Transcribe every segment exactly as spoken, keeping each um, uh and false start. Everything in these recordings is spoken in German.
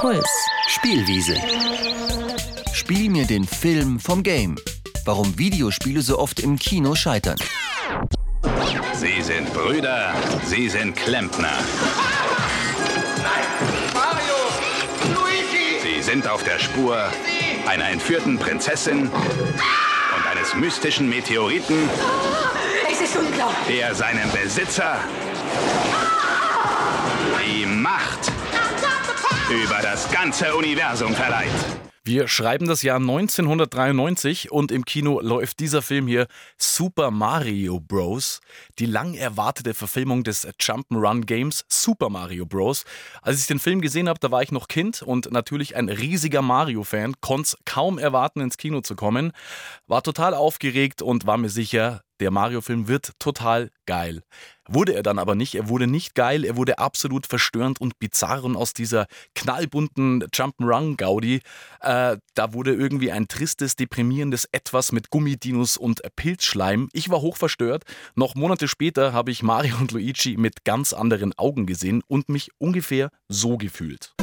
Puls. Spielwiese. Spiel mir den Film vom Game. Warum Videospiele so oft im Kino scheitern. Sie sind Brüder, sie sind Klempner. Nein, Mario! Luigi! Sie sind auf der Spur einer entführten Prinzessin und eines mystischen Meteoriten, Es ist unglaublich! der seinem Besitzer die Macht über das ganze Universum verleiht. Wir schreiben das Jahr neunzehnhundertdreiundneunzig und im Kino läuft dieser Film hier, Super Mario Bros., die lang erwartete Verfilmung des Jump'n'Run-Games Super Mario Bros. Als ich den Film gesehen habe, da war ich noch Kind und natürlich ein riesiger Mario-Fan, konnte es kaum erwarten, ins Kino zu kommen, war total aufgeregt und war mir sicher, der Mario-Film wird total geil. Wurde er dann aber nicht. Er wurde nicht geil, er wurde absolut verstörend und bizarr und aus dieser knallbunten Jump'n'Run-Gaudi, äh, da wurde irgendwie ein tristes, deprimierendes Etwas mit Gummidinos und Pilzschleim. Ich war hochverstört. Noch Monate später habe ich Mario und Luigi mit ganz anderen Augen gesehen und mich ungefähr so gefühlt.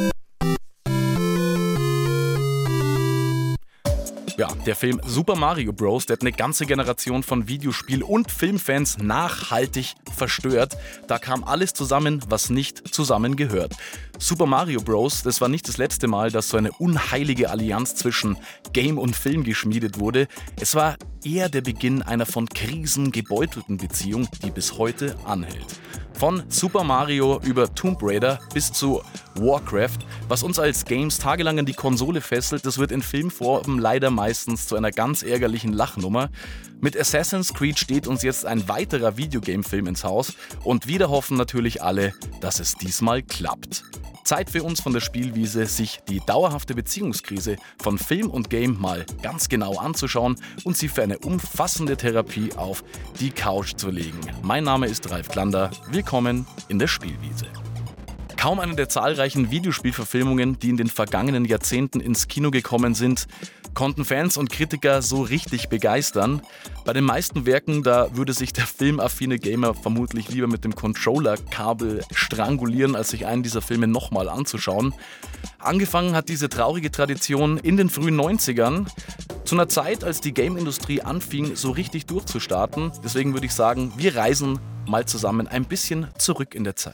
Ja, der Film Super Mario Bros., der hat eine ganze Generation von Videospiel- und Filmfans nachhaltig verstört. Da kam alles zusammen, was nicht zusammengehört. Super Mario Bros., das war nicht das letzte Mal, dass so eine unheilige Allianz zwischen Game und Film geschmiedet wurde. Es war eher der Beginn einer von Krisen gebeutelten Beziehung, die bis heute anhält. Von Super Mario über Tomb Raider bis zu Warcraft, was uns als Games tagelang an die Konsole fesselt, das wird in Filmformen leider meistens zu einer ganz ärgerlichen Lachnummer. Mit Assassin's Creed steht uns jetzt ein weiterer Videogame-Film ins Haus und wieder hoffen natürlich alle, dass es diesmal klappt. Zeit für uns von der Spielwiese, sich die dauerhafte Beziehungskrise von Film und Game mal ganz genau anzuschauen und sie für eine umfassende Therapie auf die Couch zu legen. Mein Name ist Ralf Glander, willkommen in der Spielwiese. Kaum eine der zahlreichen Videospielverfilmungen, die in den vergangenen Jahrzehnten ins Kino gekommen sind, konnten Fans und Kritiker so richtig begeistern. Bei den meisten Werken, da würde sich der filmaffine Gamer vermutlich lieber mit dem Controller-Kabel strangulieren, als sich einen dieser Filme nochmal anzuschauen. Angefangen hat diese traurige Tradition in den frühen neunzigern, zu einer Zeit, als die Game-Industrie anfing, so richtig durchzustarten. Deswegen würde ich sagen, wir reisen mal zusammen ein bisschen zurück in der Zeit.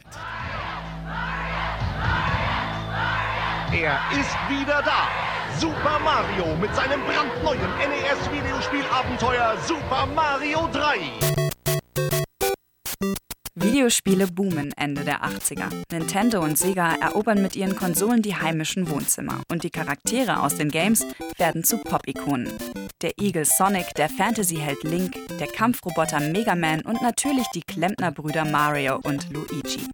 Er ist wieder da. Super Mario mit seinem brandneuen N E S-Videospielabenteuer Super Mario drei. Videospiele boomen Ende der achtziger. Nintendo und Sega erobern mit ihren Konsolen die heimischen Wohnzimmer und die Charaktere aus den Games werden zu Pop-Ikonen. Der Igel Sonic, der Fantasy-Held Link, der Kampfroboter Mega Man und natürlich die Klempnerbrüder Mario und Luigi.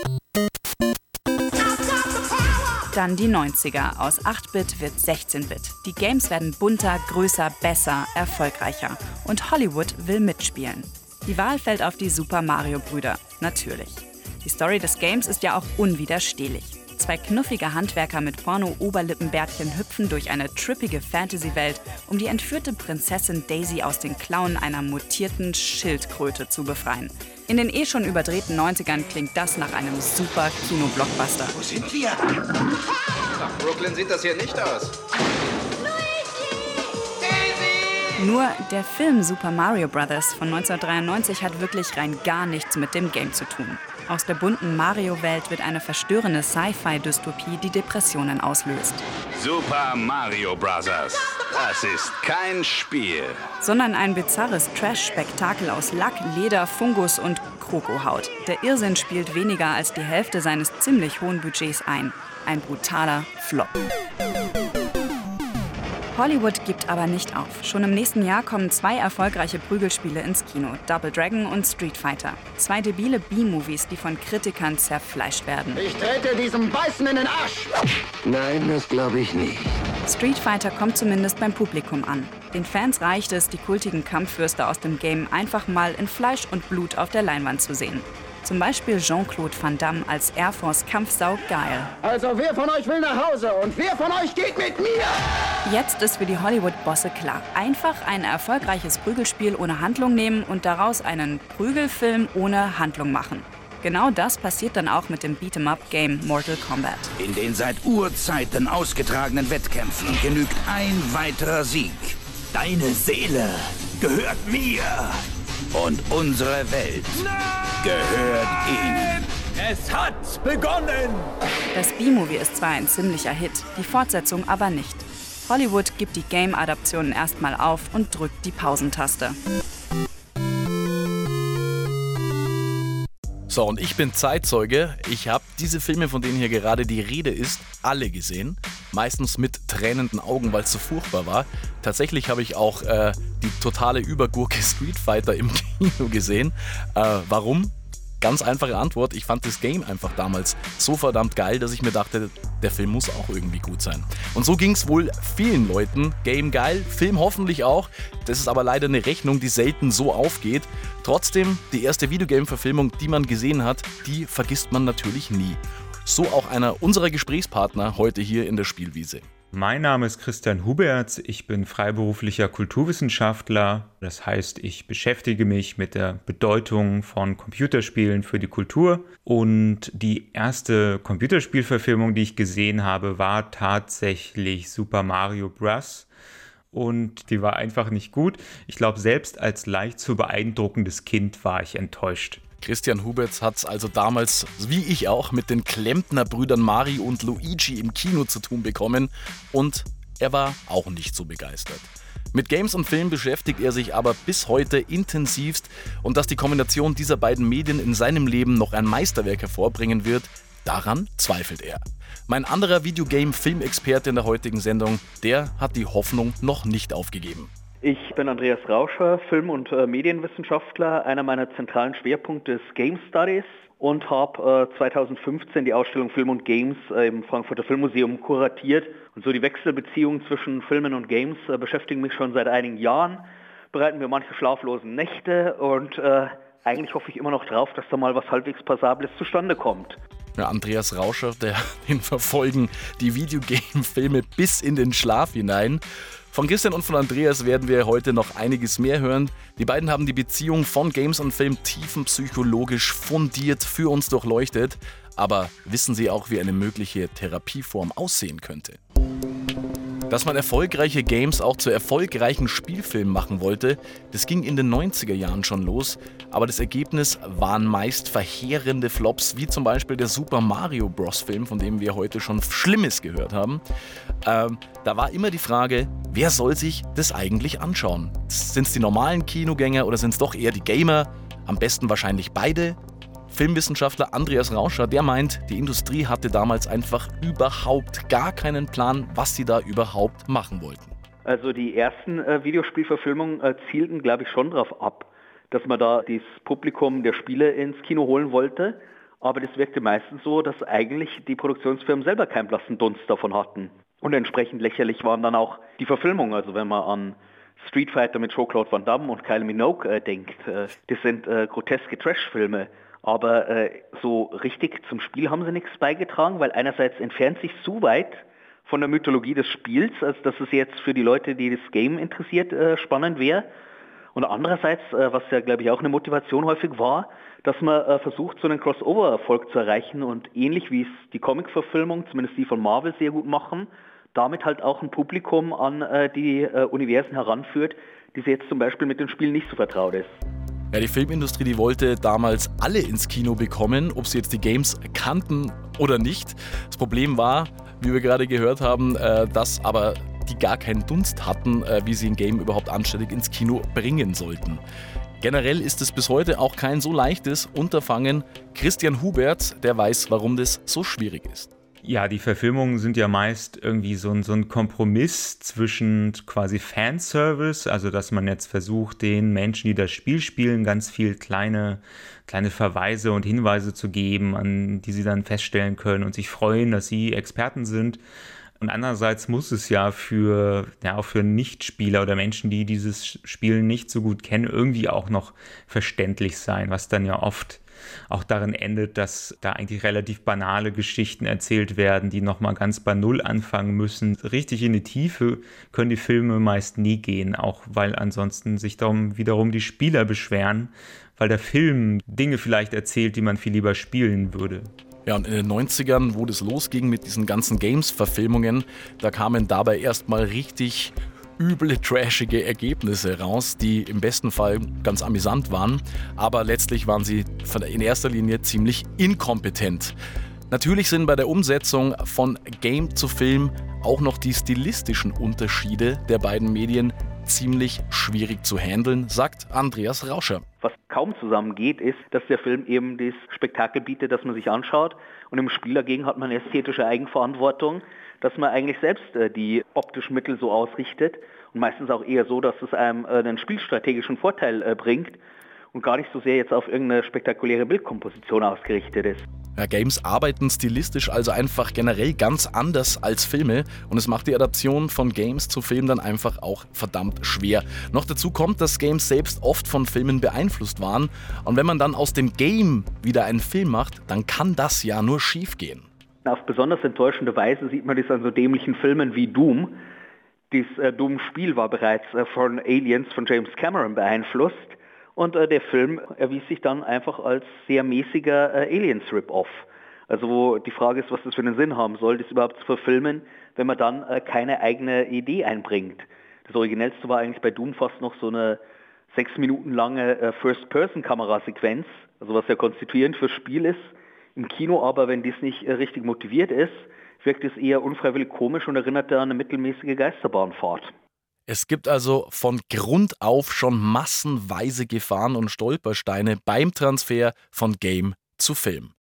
Dann die neunziger. Aus acht Bit wird sechzehn Bit. Die Games werden bunter, größer, besser, erfolgreicher. Und Hollywood will mitspielen. Die Wahl fällt auf die Super Mario Brüder. Natürlich. Die Story des Games ist ja auch unwiderstehlich. Zwei knuffige Handwerker mit Porno-Oberlippenbärtchen hüpfen durch eine trippige Fantasy-Welt, um die entführte Prinzessin Daisy aus den Klauen einer mutierten Schildkröte zu befreien. In den eh schon überdrehten neunzigern klingt das nach einem super Kino-Blockbuster. Wo sind wir? Nach Brooklyn sieht das hier nicht aus. Nur der Film Super Mario Bros. Von neunzehnhundertdreiundneunzig hat wirklich rein gar nichts mit dem Game zu tun. Aus der bunten Mario-Welt wird eine verstörende Sci-Fi-Dystopie, die Depressionen auslöst. Super Mario Bros. Das ist kein Spiel. Sondern ein bizarres Trash-Spektakel aus Lack, Leder, Fungus und Krokohaut. Der Irrsinn spielt weniger als die Hälfte seines ziemlich hohen Budgets ein. Ein brutaler Flop. Hollywood gibt aber nicht auf. Schon im nächsten Jahr kommen zwei erfolgreiche Prügelspiele ins Kino, Double Dragon und Street Fighter. Zwei debile B-Movies, die von Kritikern zerfleischt werden. Ich trete diesem Beißen in den Arsch. Nein, das glaube ich nicht. Street Fighter kommt zumindest beim Publikum an. Den Fans reicht es, die kultigen Kampffürste aus dem Game einfach mal in Fleisch und Blut auf der Leinwand zu sehen. Zum Beispiel Jean-Claude Van Damme als Air Force Kampfsau geil. Also wer von euch will nach Hause und wer von euch geht mit mir? Jetzt ist für die Hollywood-Bosse klar. Einfach ein erfolgreiches Prügelspiel ohne Handlung nehmen und daraus einen Prügelfilm ohne Handlung machen. Genau das passiert dann auch mit dem Beat'em-up-Game Mortal Kombat. In den seit Urzeiten ausgetragenen Wettkämpfen genügt ein weiterer Sieg. Deine Seele gehört mir. Und unsere Welt gehört ihnen. Es hat begonnen! Das B-Movie ist zwar ein ziemlicher Hit, die Fortsetzung aber nicht. Hollywood gibt die Game-Adaptionen erstmal auf und drückt die Pausentaste. So, und ich bin Zeitzeuge. Ich habe diese Filme, von denen hier gerade die Rede ist, alle gesehen. Meistens mit tränenden Augen, weil es so furchtbar war. Tatsächlich habe ich auch äh, die totale Übergurke Street Fighter im Kino gesehen. Äh, warum? Ganz einfache Antwort, ich fand das Game einfach damals so verdammt geil, dass ich mir dachte, der Film muss auch irgendwie gut sein. Und so ging es wohl vielen Leuten. Game geil, Film hoffentlich auch. Das ist aber leider eine Rechnung, die selten so aufgeht. Trotzdem, die erste Videogame-Verfilmung, die man gesehen hat, die vergisst man natürlich nie. So auch einer unserer Gesprächspartner heute hier in der Spielwiese. Mein Name ist Christian Huberts, ich bin freiberuflicher Kulturwissenschaftler. Das heißt, ich beschäftige mich mit der Bedeutung von Computerspielen für die Kultur. Und die erste Computerspielverfilmung, die ich gesehen habe, war tatsächlich Super Mario Bros. Und die war einfach nicht gut. Ich glaube, selbst als leicht zu beeindruckendes Kind war ich enttäuscht. Christian Huberts hat es also damals, wie ich auch, mit den Klempner-Brüdern Mario und Luigi im Kino zu tun bekommen und er war auch nicht so begeistert. Mit Games und Film beschäftigt er sich aber bis heute intensivst und dass die Kombination dieser beiden Medien in seinem Leben noch ein Meisterwerk hervorbringen wird, daran zweifelt er. Mein anderer Videogame-Filmexperte in der heutigen Sendung, der hat die Hoffnung noch nicht aufgegeben. Ich bin Andreas Rauscher, Film- und äh, Medienwissenschaftler. Einer meiner zentralen Schwerpunkte ist Game Studies und habe äh, zweitausendfünfzehn die Ausstellung Film und Games äh, im Frankfurter Filmmuseum kuratiert. Und so die Wechselbeziehungen zwischen Filmen und Games äh, beschäftigen mich schon seit einigen Jahren, bereiten mir manche schlaflosen Nächte und äh, eigentlich hoffe ich immer noch drauf, dass da mal was halbwegs Passables zustande kommt. Ja, Andreas Rauscher, der, den verfolgen die Videogame-Filme bis in den Schlaf hinein. Von Christian und von Andreas werden wir heute noch einiges mehr hören. Die beiden haben die Beziehung von Games und Film tiefenpsychologisch fundiert für uns durchleuchtet. Aber wissen Sie auch, wie eine mögliche Therapieform aussehen könnte? Dass man erfolgreiche Games auch zu erfolgreichen Spielfilmen machen wollte, das ging in den neunziger Jahren schon los, aber das Ergebnis waren meist verheerende Flops, wie zum Beispiel der Super Mario Bros. Film, von dem wir heute schon Schlimmes gehört haben. Ähm, da war immer die Frage, wer soll sich das eigentlich anschauen? Sind es die normalen Kinogänger oder sind es doch eher die Gamer? Am besten wahrscheinlich beide. Filmwissenschaftler Andreas Rauscher, der meint, die Industrie hatte damals einfach überhaupt gar keinen Plan, was sie da überhaupt machen wollten. Also die ersten äh, Videospielverfilmungen äh, zielten, glaube ich, schon darauf ab, dass man da das Publikum der Spiele ins Kino holen wollte. Aber das wirkte meistens so, dass eigentlich die Produktionsfirmen selber keinen blassen Dunst davon hatten. Und entsprechend lächerlich waren dann auch die Verfilmungen. Also wenn man an Street Fighter mit Jean-Claude Van Damme und Kylie Minogue äh, denkt, äh, das sind äh, groteske Trash-Filme. Aber äh, so richtig zum Spiel haben sie nichts beigetragen, weil einerseits entfernt sich zu weit von der Mythologie des Spiels, als dass es jetzt für die Leute, die das Game interessiert, äh, spannend wäre. Und andererseits, äh, was ja, glaube ich, auch eine Motivation häufig war, dass man äh, versucht, so einen Crossover-Erfolg zu erreichen und ähnlich wie es die Comic-Verfilmung, zumindest die von Marvel, sehr gut machen, damit halt auch ein Publikum an äh, die äh, Universen heranführt, die sie jetzt zum Beispiel mit den Spielen nicht so vertraut ist. Ja, die Filmindustrie, die wollte damals alle ins Kino bekommen, ob sie jetzt die Games kannten oder nicht. Das Problem war, wie wir gerade gehört haben, dass aber die gar keinen Dunst hatten, wie sie ein Game überhaupt anständig ins Kino bringen sollten. Generell ist es bis heute auch kein so leichtes Unterfangen. Christian Huberts, der weiß, warum das so schwierig ist. Ja, die Verfilmungen sind ja meist irgendwie so ein, so ein Kompromiss zwischen quasi Fanservice, also dass man jetzt versucht, den Menschen, die das Spiel spielen, ganz viel kleine, kleine Verweise und Hinweise zu geben, an die sie dann feststellen können und sich freuen, dass sie Experten sind. Und andererseits muss es ja für, ja, auch für Nichtspieler oder Menschen, die dieses Spiel nicht so gut kennen, irgendwie auch noch verständlich sein, was dann ja oft auch darin endet, dass da eigentlich relativ banale Geschichten erzählt werden, die nochmal ganz bei Null anfangen müssen. Richtig in die Tiefe können die Filme meist nie gehen, auch weil ansonsten sich darum wiederum die Spieler beschweren, weil der Film Dinge vielleicht erzählt, die man viel lieber spielen würde. Ja, und in den neunzigern, wo das losging mit diesen ganzen Games-Verfilmungen, da kamen dabei erstmal richtig üble, trashige Ergebnisse raus, die im besten Fall ganz amüsant waren, aber letztlich waren sie in erster Linie ziemlich inkompetent. Natürlich sind bei der Umsetzung von Game zu Film auch noch die stilistischen Unterschiede der beiden Medien ziemlich schwierig zu handeln, sagt Andreas Rauscher. Was kaum zusammengeht, ist, dass der Film eben das Spektakel bietet, das man sich anschaut, und im Spiel dagegen hat man eine ästhetische Eigenverantwortung, dass man eigentlich selbst äh, die optischen Mittel so ausrichtet und meistens auch eher so, dass es einem äh, einen spielstrategischen Vorteil äh, bringt und gar nicht so sehr jetzt auf irgendeine spektakuläre Bildkomposition ausgerichtet ist. Ja, Games arbeiten stilistisch also einfach generell ganz anders als Filme und es macht die Adaption von Games zu Filmen dann einfach auch verdammt schwer. Noch dazu kommt, dass Games selbst oft von Filmen beeinflusst waren und wenn man dann aus dem Game wieder einen Film macht, dann kann das ja nur schief gehen. Auf besonders enttäuschende Weise sieht man das an so dämlichen Filmen wie Doom. Das äh, Doom-Spiel war bereits äh, von Aliens von James Cameron beeinflusst. Und äh, der Film erwies sich dann einfach als sehr mäßiger äh, Aliens-Rip-Off. Also wo die Frage ist, was das für einen Sinn haben soll, das überhaupt zu verfilmen, wenn man dann äh, keine eigene Idee einbringt. Das Originellste war eigentlich bei Doom fast noch so eine sechs Minuten lange äh, First-Person-Kamerasequenz, also was ja konstituierend fürs Spiel ist. Im Kino aber, wenn das nicht äh, richtig motiviert ist, wirkt es eher unfreiwillig komisch und erinnert an eine mittelmäßige Geisterbahnfahrt. Es gibt also von Grund auf schon massenweise Gefahren und Stolpersteine beim Transfer von Game zu Film.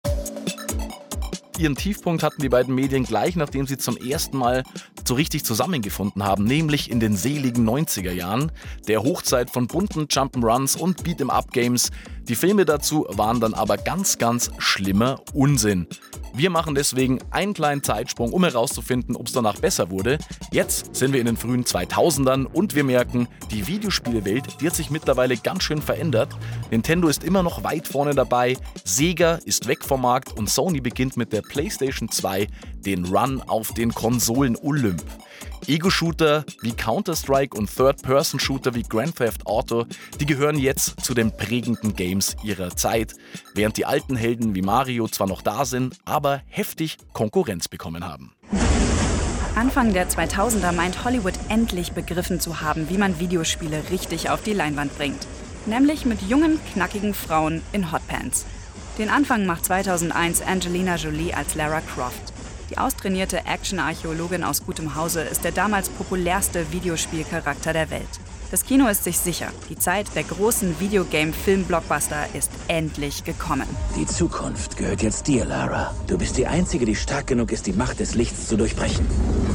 Ihren Tiefpunkt hatten die beiden Medien gleich, nachdem sie zum ersten Mal so richtig zusammengefunden haben, nämlich in den seligen neunziger Jahren, der Hochzeit von bunten Jump'n'Runs und Beat'em-up-Games. Die Filme dazu waren dann aber ganz, ganz schlimmer Unsinn. Wir machen deswegen einen kleinen Zeitsprung, um herauszufinden, ob es danach besser wurde. Jetzt sind wir in den frühen zweitausendern und wir merken, die Videospielewelt, die hat sich mittlerweile ganz schön verändert. Nintendo ist immer noch weit vorne dabei, Sega ist weg vom Markt und Sony beginnt mit der PlayStation zwei den Run auf den Konsolen-Olymp. Ego-Shooter wie Counter-Strike und Third-Person-Shooter wie Grand Theft Auto, die gehören jetzt zu den prägenden Games ihrer Zeit, während die alten Helden wie Mario zwar noch da sind, aber heftig Konkurrenz bekommen haben. Anfang der zweitausender meint Hollywood endlich begriffen zu haben, wie man Videospiele richtig auf die Leinwand bringt. Nämlich mit jungen, knackigen Frauen in Hotpants. Den Anfang macht zweitausendeins Angelina Jolie als Lara Croft. Die austrainierte Action-Archäologin aus gutem Hause ist der damals populärste Videospielcharakter der Welt. Das Kino ist sich sicher, die Zeit der großen Videogame-Film-Blockbuster ist endlich gekommen. Die Zukunft gehört jetzt dir, Lara. Du bist die Einzige, die stark genug ist, die Macht des Lichts zu durchbrechen.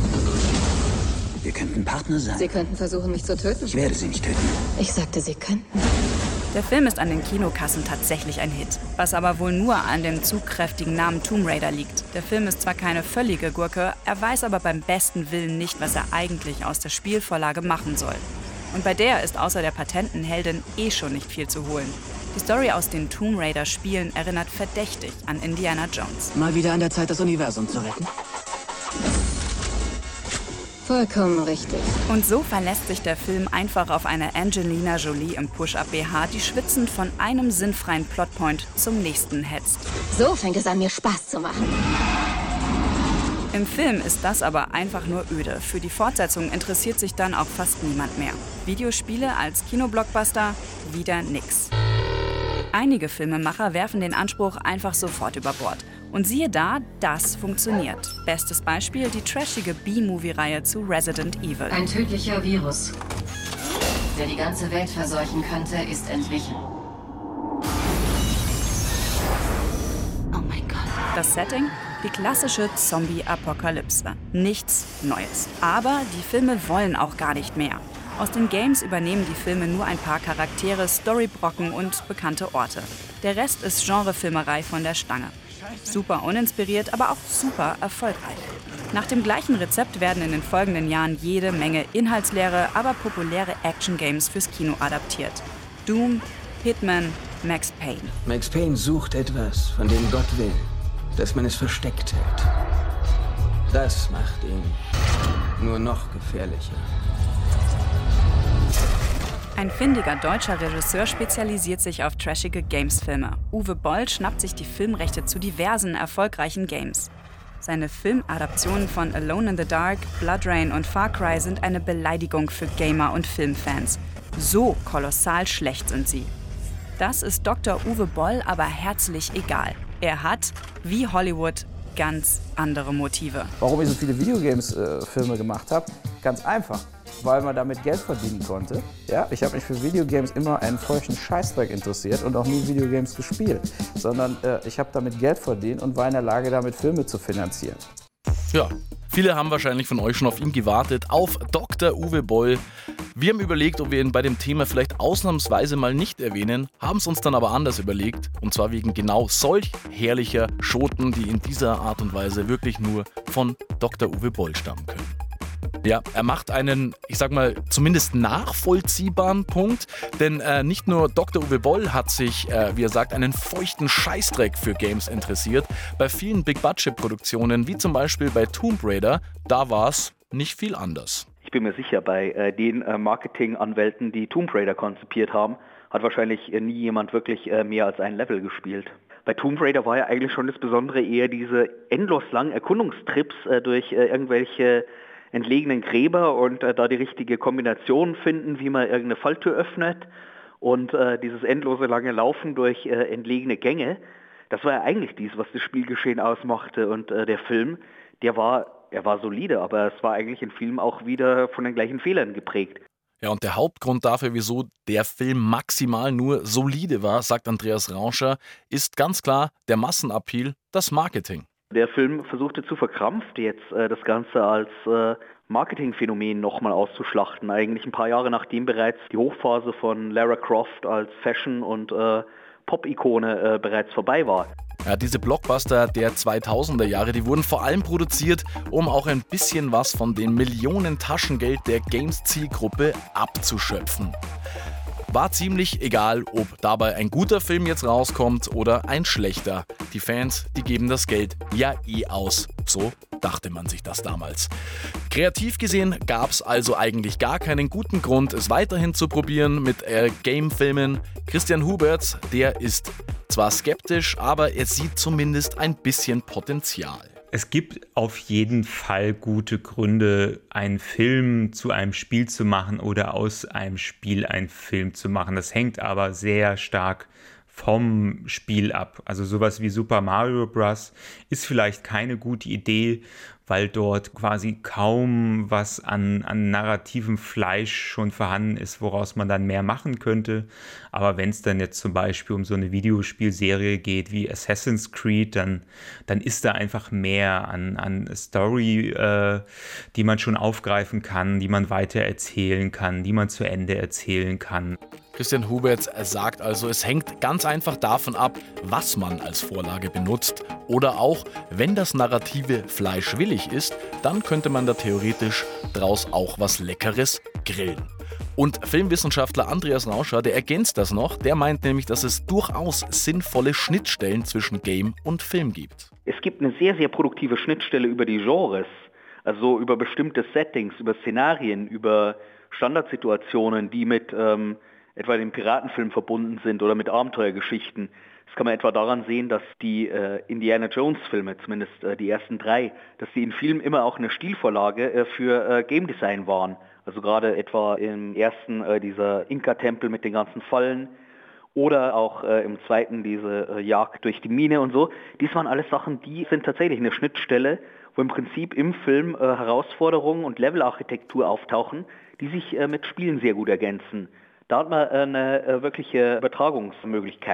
Wir könnten Partner sein. Sie könnten versuchen, mich zu töten. Ich werde sie nicht töten. Ich sagte, Sie könnten. Der Film ist an den Kinokassen tatsächlich ein Hit, was aber wohl nur an dem zugkräftigen Namen Tomb Raider liegt. Der Film ist zwar keine völlige Gurke, er weiß aber beim besten Willen nicht, was er eigentlich aus der Spielvorlage machen soll. Und bei der ist außer der patenten Heldin eh schon nicht viel zu holen. Die Story aus den Tomb Raider-Spielen erinnert verdächtig an Indiana Jones. Mal wieder an der Zeit, das Universum zu retten? Vollkommen richtig. Und so verlässt sich der Film einfach auf eine Angelina Jolie im Push-Up-B H, die schwitzend von einem sinnfreien Plotpoint zum nächsten hetzt. So fängt es an, mir Spaß zu machen. Im Film ist das aber einfach nur öde. Für die Fortsetzung interessiert sich dann auch fast niemand mehr. Videospiele als Kinoblockbuster? Wieder nix. Einige Filmemacher werfen den Anspruch einfach sofort über Bord. Und siehe da, das funktioniert. Bestes Beispiel die trashige B-Movie-Reihe zu Resident Evil. Ein tödlicher Virus, der die ganze Welt verseuchen könnte, ist entwichen. Oh mein Gott. Das Setting? Die klassische Zombie-Apokalypse. Nichts Neues. Aber die Filme wollen auch gar nicht mehr. Aus den Games übernehmen die Filme nur ein paar Charaktere, Storybrocken und bekannte Orte. Der Rest ist Genrefilmerei von der Stange. Super uninspiriert, aber auch super erfolgreich. Nach dem gleichen Rezept werden in den folgenden Jahren jede Menge inhaltsleere, aber populäre Action-Games fürs Kino adaptiert. Doom, Hitman, Max Payne. Max Payne sucht etwas, von dem Gott will, dass man es versteckt hält. Das macht ihn nur noch gefährlicher. Ein findiger deutscher Regisseur spezialisiert sich auf trashige Games-Filme. Uwe Boll schnappt sich die Filmrechte zu diversen erfolgreichen Games. Seine Filmadaptionen von Alone in the Dark, Blood Rain und Far Cry sind eine Beleidigung für Gamer und Filmfans. So kolossal schlecht sind sie. Das ist Doktor Uwe Boll aber herzlich egal. Er hat, wie Hollywood, ganz andere Motive. Warum ich so viele Videogames-Filme äh, gemacht habe? Ganz einfach, weil man damit Geld verdienen konnte. Ja, ich habe mich für Videogames immer einen feuchten Scheißdreck interessiert und auch nie Videogames gespielt, sondern äh, ich habe damit Geld verdient und war in der Lage, damit Filme zu finanzieren. Ja, viele haben wahrscheinlich von euch schon auf ihn gewartet, auf Doktor Uwe Boll. Wir haben überlegt, ob wir ihn bei dem Thema vielleicht ausnahmsweise mal nicht erwähnen, haben es uns dann aber anders überlegt. Und zwar wegen genau solch herrlicher Schoten, die in dieser Art und Weise wirklich nur von Doktor Uwe Boll stammen können. Ja, er macht einen, ich sag mal, zumindest nachvollziehbaren Punkt, denn äh, nicht nur Doktor Uwe Boll hat sich, äh, wie er sagt, einen feuchten Scheißdreck für Games interessiert. Bei vielen Big-Budget-Produktionen, wie zum Beispiel bei Tomb Raider, da war es nicht viel anders. Ich bin mir sicher, bei äh, den äh, Marketinganwälten, die Tomb Raider konzipiert haben, hat wahrscheinlich äh, nie jemand wirklich äh, mehr als ein Level gespielt. Bei Tomb Raider war ja eigentlich schon das Besondere eher diese endlos langen Erkundungstrips äh, durch äh, irgendwelche entlegenen Gräber und äh, da die richtige Kombination finden, wie man irgendeine Falltür öffnet und äh, dieses endlose lange Laufen durch äh, entlegene Gänge. Das war ja eigentlich dies, was das Spielgeschehen ausmachte und äh, der Film, der war Er war solide, aber es war eigentlich ein Film auch wieder von den gleichen Fehlern geprägt. Ja, und der Hauptgrund dafür, wieso der Film maximal nur solide war, sagt Andreas Rauscher, ist ganz klar der Massenappeal, das Marketing. Der Film versuchte zu verkrampft, jetzt äh, das Ganze als äh, Marketingphänomen nochmal auszuschlachten. Eigentlich ein paar Jahre nachdem bereits die Hochphase von Lara Croft als Fashion- und äh, Pop-Ikone äh, bereits vorbei war. Ja, diese Blockbuster der zweitausender Jahre, die wurden vor allem produziert, um auch ein bisschen was von den Millionen Taschengeld der Games-Zielgruppe abzuschöpfen. War ziemlich egal, ob dabei ein guter Film jetzt rauskommt oder ein schlechter. Die Fans, die geben das Geld ja eh aus. So dachte man sich das damals. Kreativ gesehen gab es also eigentlich gar keinen guten Grund, es weiterhin zu probieren mit äh, Game-Filmen. Christian Huberts, der ist zwar skeptisch, aber er sieht zumindest ein bisschen Potenzial. Es gibt auf jeden Fall gute Gründe, einen Film zu einem Spiel zu machen oder aus einem Spiel einen Film zu machen. Das hängt aber sehr stark vom Spiel ab. Also sowas wie Super Mario Bros. Ist vielleicht keine gute Idee, weil dort quasi kaum was an, an narrativem Fleisch schon vorhanden ist, woraus man dann mehr machen könnte. Aber wenn es dann jetzt zum Beispiel um so eine Videospielserie geht wie Assassin's Creed, dann, dann ist da einfach mehr an, an Story, äh, die man schon aufgreifen kann, die man weiter erzählen kann, die man zu Ende erzählen kann. Christian Huberts sagt also, es hängt ganz einfach davon ab, was man als Vorlage benutzt. Oder auch, wenn das narrative Fleisch willig ist, dann könnte man da theoretisch draus auch was Leckeres grillen. Und Filmwissenschaftler Andreas Rauscher, der ergänzt das noch, der meint nämlich, dass es durchaus sinnvolle Schnittstellen zwischen Game und Film gibt. Es gibt eine sehr, sehr produktive Schnittstelle über die Genres, also über bestimmte Settings, über Szenarien, über Standardsituationen, die mit ähm, etwa dem Piratenfilm verbunden sind oder mit Abenteuergeschichten. Das kann man etwa daran sehen, dass die äh, Indiana Jones Filme, zumindest äh, die ersten drei, dass die in Filmen immer auch eine Stilvorlage äh, für äh, Game Design waren. Also gerade etwa im ersten äh, dieser Inka-Tempel mit den ganzen Fallen oder auch äh, im zweiten diese äh, Jagd durch die Mine und so. Dies waren alles Sachen, die sind tatsächlich eine Schnittstelle, wo im Prinzip im Film äh, Herausforderungen und Levelarchitektur auftauchen, die sich äh, mit Spielen sehr gut ergänzen. Da hat man eine äh, wirkliche Übertragungsmöglichkeit.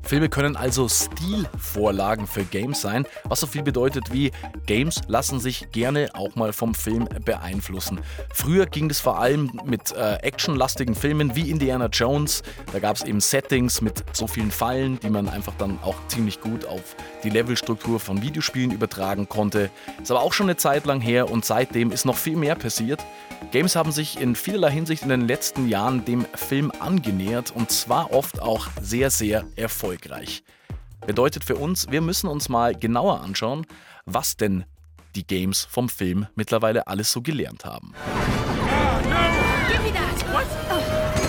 Filme können also Stilvorlagen für Games sein, was so viel bedeutet wie Games lassen sich gerne auch mal vom Film beeinflussen. Früher ging das vor allem mit äh, actionlastigen Filmen wie Indiana Jones. Da gab es eben Settings mit so vielen Fallen, die man einfach dann auch ziemlich gut auf die Levelstruktur von Videospielen übertragen konnte. Ist aber auch schon eine Zeit lang her und seitdem ist noch viel mehr passiert. Games haben sich in vielerlei Hinsicht in den letzten Jahren dem Film angenähert und zwar oft auch sehr, sehr erfolgreich. Bedeutet für uns, wir müssen uns mal genauer anschauen, was denn die Games vom Film mittlerweile alles so gelernt haben. Give me that. What? Oh.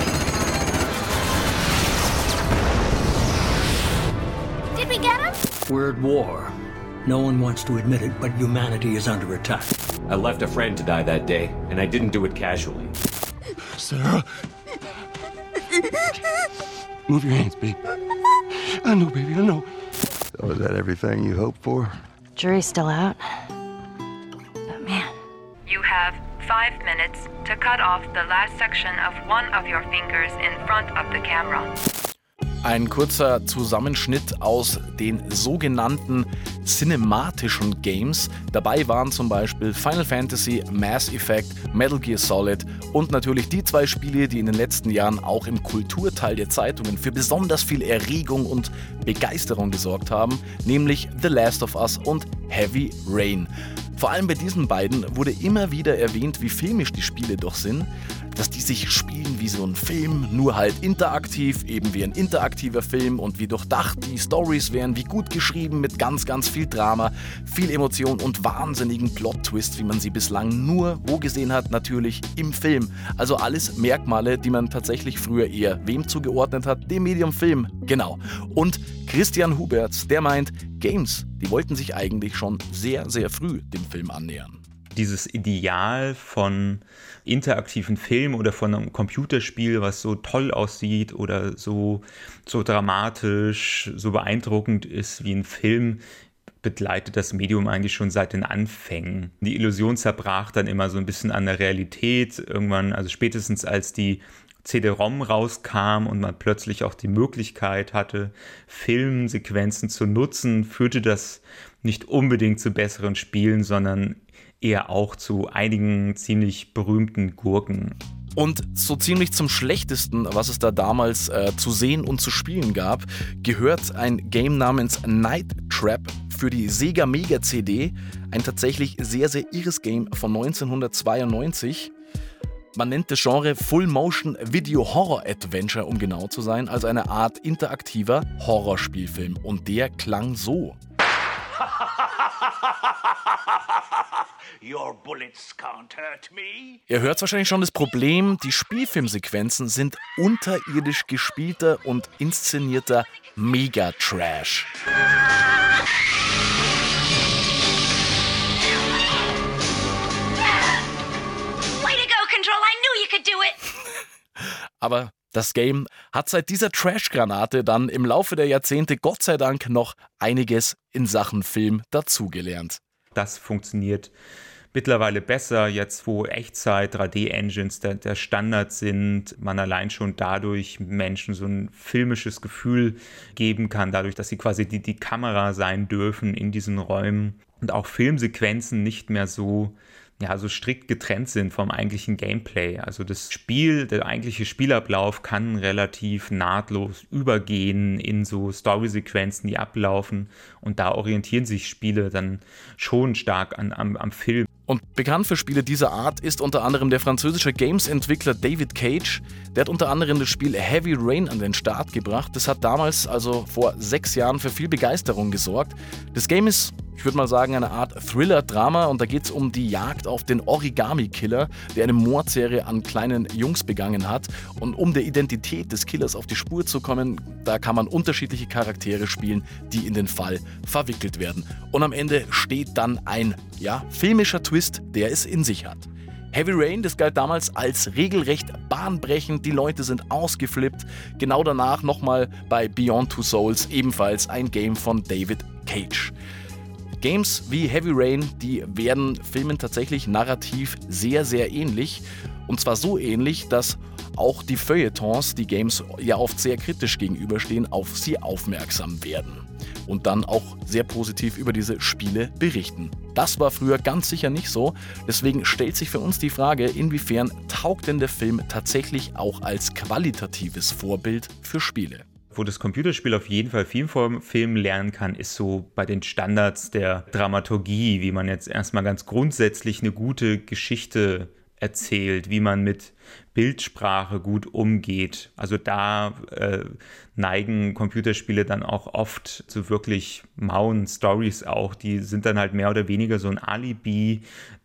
Did we get him? We're at war. No one wants to admit it, but humanity is under attack. I left a friend to die that day, and I didn't do it casually. Sarah. Move your hands, babe. I know, baby, I know. So is that everything you hoped for? Jury's still out. But man. You have five minutes to cut off the last section of one of your fingers in front of the camera. Ein kurzer Zusammenschnitt aus den sogenannten cinematischen Games. Dabei waren zum Beispiel Final Fantasy, Mass Effect, Metal Gear Solid und natürlich die zwei Spiele, die in den letzten Jahren auch im Kulturteil der Zeitungen für besonders viel Erregung und Begeisterung gesorgt haben, nämlich The Last of Us und Heavy Rain. Vor allem bei diesen beiden wurde immer wieder erwähnt, wie filmisch die Spiele doch sind, dass die sich spielen wie so ein Film, nur halt interaktiv, eben wie ein interaktiver Film und wie durchdacht die Storys wären, wie gut geschrieben mit ganz, ganz viel Drama, viel Emotion und wahnsinnigen Plot-Twists, wie man sie bislang nur wo gesehen hat, natürlich im Film. Also alles Merkmale, die man tatsächlich früher eher wem zugeordnet hat, dem Medium Film, genau. Und Christian Huberts, der meint, Games, die wollten sich eigentlich schon sehr, sehr früh dem Film annähern. Dieses Ideal von interaktiven Film oder von einem Computerspiel, was so toll aussieht oder so, so dramatisch, so beeindruckend ist wie ein Film, begleitet das Medium eigentlich schon seit den Anfängen. Die Illusion zerbrach dann immer so ein bisschen an der Realität. Irgendwann, also spätestens als die C D-ROM rauskam und man plötzlich auch die Möglichkeit hatte, Filmsequenzen zu nutzen, führte das nicht unbedingt zu besseren Spielen, sondern eher auch zu einigen ziemlich berühmten Gurken. Und so ziemlich zum Schlechtesten, was es da damals äh, zu sehen und zu spielen gab, gehört ein Game namens Night Trap für die Sega Mega C D. Ein tatsächlich sehr, sehr irres Game von neunzehnhundertzweiundneunzig. Man nennt das Genre Full-Motion-Video-Horror-Adventure, um genau zu sein, also eine Art interaktiver Horrorspielfilm. Und der klang so. Your bullets can't hurt me. Ihr hört wahrscheinlich schon das Problem, die Spielfilmsequenzen sind unterirdisch gespielter und inszenierter Mega-Trash. Way to go, Control! I knew you could do it! Aber das Game hat seit dieser Trash-Granate dann im Laufe der Jahrzehnte Gott sei Dank noch einiges in Sachen Film dazugelernt. Das funktioniert mittlerweile besser, jetzt wo Echtzeit, drei D-Engines der, der Standard sind, man allein schon dadurch Menschen so ein filmisches Gefühl geben kann, dadurch, dass sie quasi die, die Kamera sein dürfen in diesen Räumen und auch Filmsequenzen nicht mehr so ja, so strikt getrennt sind vom eigentlichen Gameplay. Also das Spiel, der eigentliche Spielablauf kann relativ nahtlos übergehen in so Storysequenzen, die ablaufen und da orientieren sich Spiele dann schon stark an, am, am Film. Und bekannt für Spiele dieser Art ist unter anderem der französische Games-Entwickler David Cage. Der hat unter anderem das Spiel Heavy Rain an den Start gebracht. Das hat damals, also vor sechs Jahren, für viel Begeisterung gesorgt. Das Game ist, ich würde mal sagen, eine Art Thriller-Drama und da geht es um die Jagd auf den Origami-Killer, der eine Mordserie an kleinen Jungs begangen hat. Und um der Identität des Killers auf die Spur zu kommen, da kann man unterschiedliche Charaktere spielen, die in den Fall verwickelt werden. Und am Ende steht dann ein, ja, filmischer Twist, der es in sich hat. Heavy Rain, das galt damals als regelrecht bahnbrechend, die Leute sind ausgeflippt. Genau danach nochmal bei Beyond Two Souls, ebenfalls ein Game von David Cage. Games wie Heavy Rain, die werden Filmen tatsächlich narrativ sehr, sehr ähnlich. Und zwar so ähnlich, dass auch die Feuilletons, die Games ja oft sehr kritisch gegenüberstehen, auf sie aufmerksam werden. Und dann auch sehr positiv über diese Spiele berichten. Das war früher ganz sicher nicht so. Deswegen stellt sich für uns die Frage, inwiefern taugt denn der Film tatsächlich auch als qualitatives Vorbild für Spiele? Wo das Computerspiel auf jeden Fall viel vom Film lernen kann, ist so bei den Standards der Dramaturgie, wie man jetzt erstmal ganz grundsätzlich eine gute Geschichte erzählt, wie man mit Bildsprache gut umgeht. Also da äh, neigen Computerspiele dann auch oft zu wirklich mauen Storys auch. Die sind dann halt mehr oder weniger so ein Alibi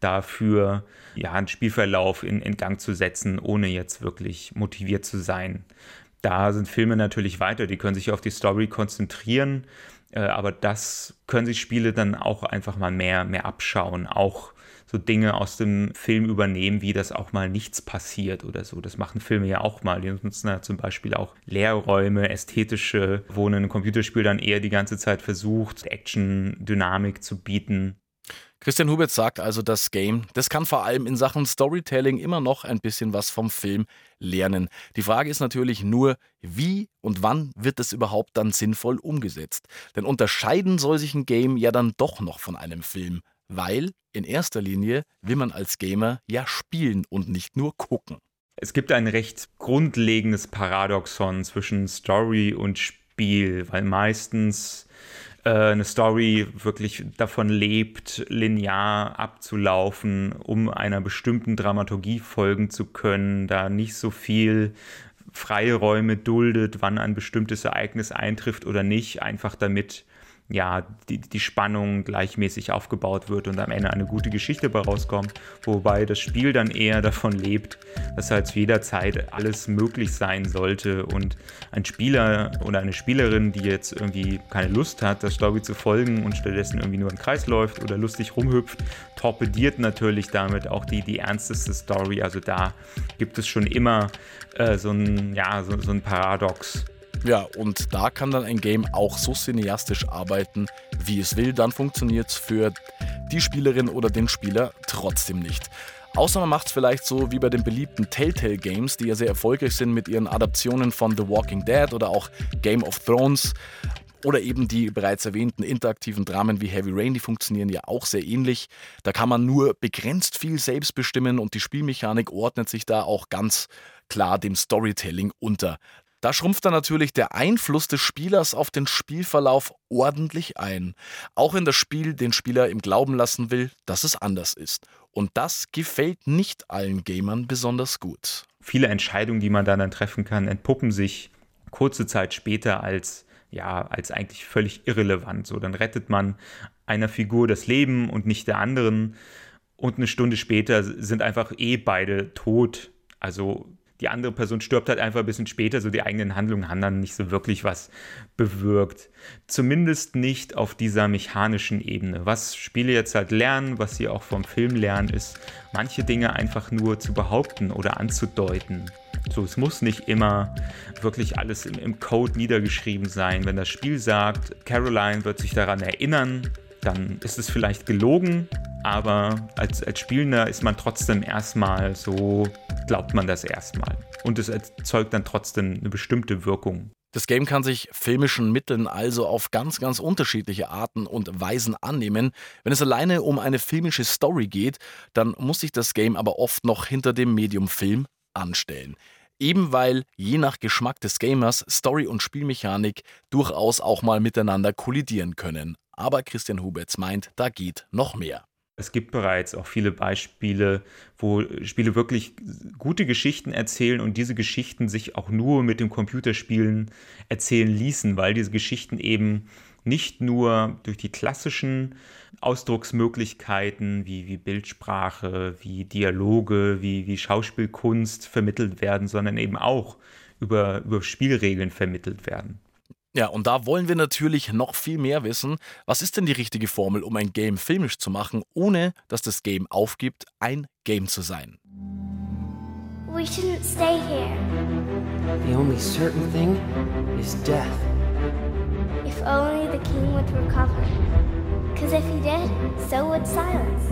dafür, ja, einen Spielverlauf in, in Gang zu setzen, ohne jetzt wirklich motiviert zu sein. Da sind Filme natürlich weiter, die können sich auf die Story konzentrieren, äh, aber das können sich Spiele dann auch einfach mal mehr, mehr abschauen, auch so Dinge aus dem Film übernehmen, wie dass auch mal nichts passiert oder so. Das machen Filme ja auch mal. Die nutzen ja zum Beispiel auch Leerräume, ästhetische, wo ein Computerspiel dann eher die ganze Zeit versucht, Action-Dynamik zu bieten. Christian Huberth sagt also, das Game, das kann vor allem in Sachen Storytelling immer noch ein bisschen was vom Film lernen. Die Frage ist natürlich nur, wie und wann wird es überhaupt dann sinnvoll umgesetzt? Denn unterscheiden soll sich ein Game ja dann doch noch von einem Film. Weil in erster Linie will man als Gamer ja spielen und nicht nur gucken. Es gibt ein recht grundlegendes Paradoxon zwischen Story und Spiel, weil meistens äh, eine Story wirklich davon lebt, linear abzulaufen, um einer bestimmten Dramaturgie folgen zu können, da nicht so viel Freiräume duldet, wann ein bestimmtes Ereignis eintrifft oder nicht, einfach damit ja, die, die Spannung gleichmäßig aufgebaut wird und am Ende eine gute Geschichte dabei rauskommt, wobei das Spiel dann eher davon lebt, dass halt zu jeder Zeit alles möglich sein sollte und ein Spieler oder eine Spielerin, die jetzt irgendwie keine Lust hat, der Story zu folgen und stattdessen irgendwie nur im Kreis läuft oder lustig rumhüpft, torpediert natürlich damit auch die, die ernsteste Story. Also da gibt es schon immer äh, so ein, ja, so, so ein Paradox. Ja, und da kann dann ein Game auch so cineastisch arbeiten, wie es will. Dann funktioniert es für die Spielerin oder den Spieler trotzdem nicht. Außer man macht es vielleicht so wie bei den beliebten Telltale Games, die ja sehr erfolgreich sind mit ihren Adaptionen von The Walking Dead oder auch Game of Thrones. Oder eben die bereits erwähnten interaktiven Dramen wie Heavy Rain, die funktionieren ja auch sehr ähnlich. Da kann man nur begrenzt viel selbst bestimmen und die Spielmechanik ordnet sich da auch ganz klar dem Storytelling unter. Da schrumpft dann natürlich der Einfluss des Spielers auf den Spielverlauf ordentlich ein. Auch wenn das Spiel den Spieler im Glauben lassen will, dass es anders ist. Und das gefällt nicht allen Gamern besonders gut. Viele Entscheidungen, die man dann treffen kann, entpuppen sich kurze Zeit später als, ja, als eigentlich völlig irrelevant. So, dann rettet man einer Figur das Leben und nicht der anderen. Und eine Stunde später sind einfach eh beide tot. Also die andere Person stirbt halt einfach ein bisschen später, so die eigenen Handlungen haben dann nicht so wirklich was bewirkt. Zumindest nicht auf dieser mechanischen Ebene. Was Spiele jetzt halt lernen, was sie auch vom Film lernen, ist, manche Dinge einfach nur zu behaupten oder anzudeuten. So, es muss nicht immer wirklich alles im, im Code niedergeschrieben sein. Wenn das Spiel sagt, Caroline wird sich daran erinnern, dann ist es vielleicht gelogen, aber als, als Spielender ist man trotzdem erstmal so, glaubt man das erstmal. Und es erzeugt dann trotzdem eine bestimmte Wirkung. Das Game kann sich filmischen Mitteln also auf ganz, ganz unterschiedliche Arten und Weisen annehmen. Wenn es alleine um eine filmische Story geht, dann muss sich das Game aber oft noch hinter dem Medium Film anstellen. Eben weil je nach Geschmack des Gamers Story und Spielmechanik durchaus auch mal miteinander kollidieren können. Aber Christian Huberth meint, da geht noch mehr. Es gibt bereits auch viele Beispiele, wo Spiele wirklich gute Geschichten erzählen und diese Geschichten sich auch nur mit dem Computerspielen erzählen ließen, weil diese Geschichten eben nicht nur durch die klassischen Ausdrucksmöglichkeiten wie, wie Bildsprache, wie Dialoge, wie, wie Schauspielkunst vermittelt werden, sondern eben auch über, über Spielregeln vermittelt werden. Ja, und da wollen wir natürlich noch viel mehr wissen. Was ist denn die richtige Formel, um ein Game filmisch zu machen, ohne dass das Game aufgibt, ein Game zu sein? We shouldn't stay here. The only certain thing is death. If only the king would recover. Because if he did, so would Silence.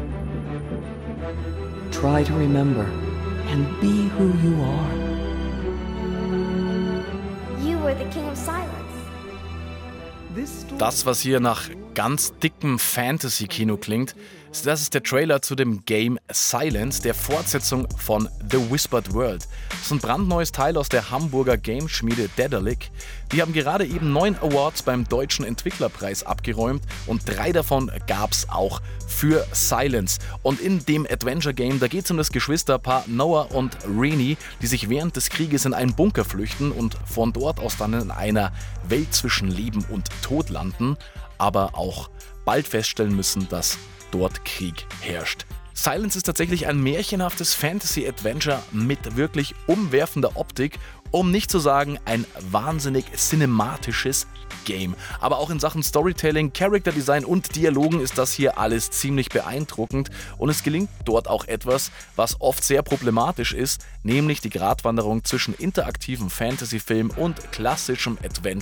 Try to remember and be who you are. You were the king of silence. Das, was hier nach ganz dickem Fantasy-Kino klingt, das ist der Trailer zu dem Game Silence, der Fortsetzung von The Whispered World. Das ist ein brandneues Teil aus der Hamburger Gameschmiede Daedalic. Die haben gerade eben neun Awards beim Deutschen Entwicklerpreis abgeräumt und drei davon gab's auch für Silence. Und in dem Adventure-Game, da geht es um das Geschwisterpaar Noah und Rennie, die sich während des Krieges in einen Bunker flüchten und von dort aus dann in einer Welt zwischen Leben und Tod landen, aber auch bald feststellen müssen, dass dort Krieg herrscht. Silence ist tatsächlich ein märchenhaftes Fantasy-Adventure mit wirklich umwerfender Optik, um nicht zu sagen ein wahnsinnig cinematisches Game. Aber auch in Sachen Storytelling, Character Design und Dialogen ist das hier alles ziemlich beeindruckend und es gelingt dort auch etwas, was oft sehr problematisch ist, nämlich die Gratwanderung zwischen interaktivem Fantasy-Film und klassischem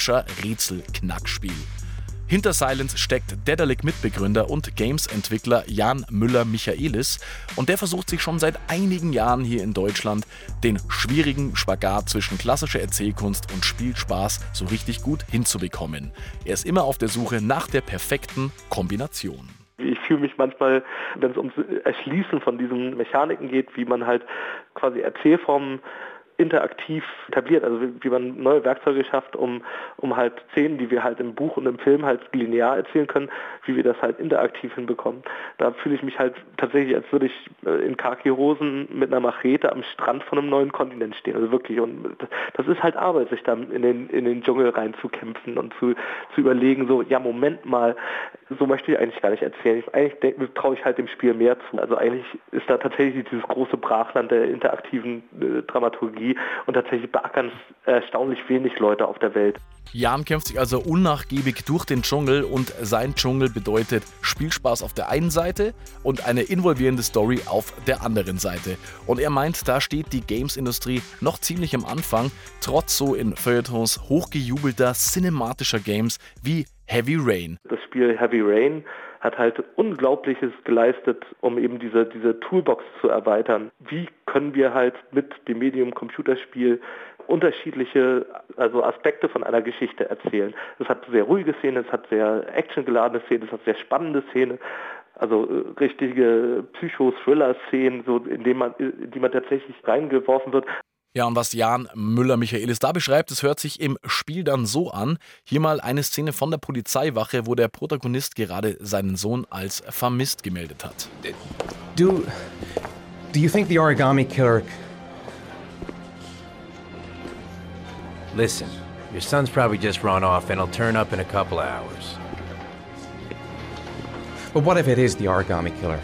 Adventure-Rätsel-Knackspiel. Hinter Silence steckt Daedalic-Mitbegründer und Games-Entwickler Jan Müller-Michaelis und der versucht sich schon seit einigen Jahren hier in Deutschland den schwierigen Spagat zwischen klassischer Erzählkunst und Spielspaß so richtig gut hinzubekommen. Er ist immer auf der Suche nach der perfekten Kombination. Ich fühle mich manchmal, wenn es ums Erschließen von diesen Mechaniken geht, wie man halt quasi Erzählformen interaktiv etabliert, also wie, wie man neue Werkzeuge schafft, um, um halt Szenen, die wir halt im Buch und im Film halt linear erzählen können, wie wir das halt interaktiv hinbekommen. Da fühle ich mich halt tatsächlich, als würde ich in Khaki-Hosen mit einer Machete am Strand von einem neuen Kontinent stehen, also wirklich. Und das ist halt Arbeit, sich dann in den, in den Dschungel reinzukämpfen und zu, zu überlegen, so, ja, Moment mal, so möchte ich eigentlich gar nicht erzählen. Ich, eigentlich traue ich halt dem Spiel mehr zu. Also eigentlich ist da tatsächlich dieses große Brachland der interaktiven äh, Dramaturgie und tatsächlich beackern es erstaunlich wenig Leute auf der Welt. Jan kämpft sich also unnachgiebig durch den Dschungel und sein Dschungel bedeutet Spielspaß auf der einen Seite und eine involvierende Story auf der anderen Seite. Und er meint, da steht die Games-Industrie noch ziemlich am Anfang, trotz so in Feuilletons hochgejubelter cinematischer Games wie Heavy Rain. Das Spiel Heavy Rain hat halt Unglaubliches geleistet, um eben diese, diese Toolbox zu erweitern. Wie können wir halt mit dem Medium Computerspiel unterschiedliche also Aspekte von einer Geschichte erzählen. Es hat sehr ruhige Szenen, es hat sehr actiongeladene Szenen, es hat sehr spannende Szenen, also äh, richtige Psycho-Thriller-Szenen, so, in, dem man, in die man tatsächlich reingeworfen wird. Ja, und was Jan Müller-Michaelis da beschreibt, das hört sich im Spiel dann so an. Hier mal eine Szene von der Polizeiwache, wo der Protagonist gerade seinen Sohn als vermisst gemeldet hat. Do, do you think the origami killer... Listen, your son's probably just run off and he'll turn up in a couple of hours. But what if it is the origami killer?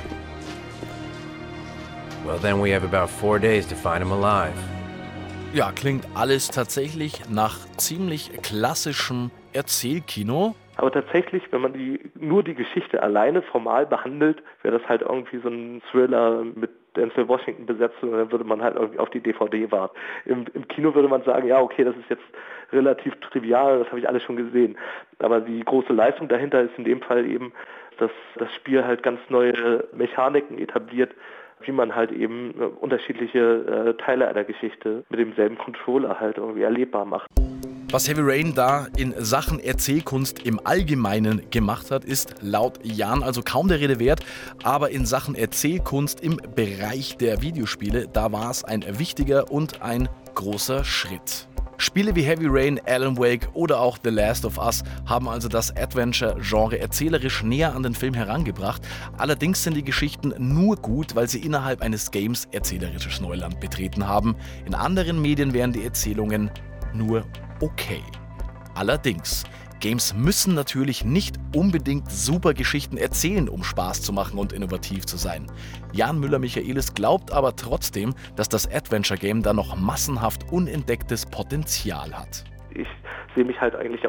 Well, then we have about four days to find him alive. Ja, klingt alles tatsächlich nach ziemlich klassischem Erzählkino. Aber tatsächlich, wenn man die, nur die Geschichte alleine formal behandelt, wäre das halt irgendwie so ein Thriller mit Denzel Washington besetzt und dann würde man halt irgendwie auf die D V D warten. Im, Im Kino würde man sagen, ja okay, das ist jetzt relativ trivial, das habe ich alles schon gesehen. Aber die große Leistung dahinter ist in dem Fall eben, dass das Spiel halt ganz neue Mechaniken etabliert, wie man halt eben unterschiedliche äh, Teile einer Geschichte mit demselben Controller halt irgendwie erlebbar macht. Was Heavy Rain da in Sachen Erzählkunst im Allgemeinen gemacht hat, ist laut Jan also kaum der Rede wert, aber in Sachen Erzählkunst im Bereich der Videospiele, da war es ein wichtiger und ein großer Schritt. Spiele wie Heavy Rain, Alan Wake oder auch The Last of Us haben also das Adventure-Genre erzählerisch näher an den Film herangebracht. Allerdings sind die Geschichten nur gut, weil sie innerhalb eines Games erzählerisches Neuland betreten haben. In anderen Medien wären die Erzählungen nur okay. Allerdings, Games müssen natürlich nicht unbedingt super Geschichten erzählen, um Spaß zu machen und innovativ zu sein. Jan Müller-Michaelis glaubt aber trotzdem, dass das Adventure-Game da noch massenhaft unentdecktes Potenzial hat. Ich sehe mich halt eigentlich auch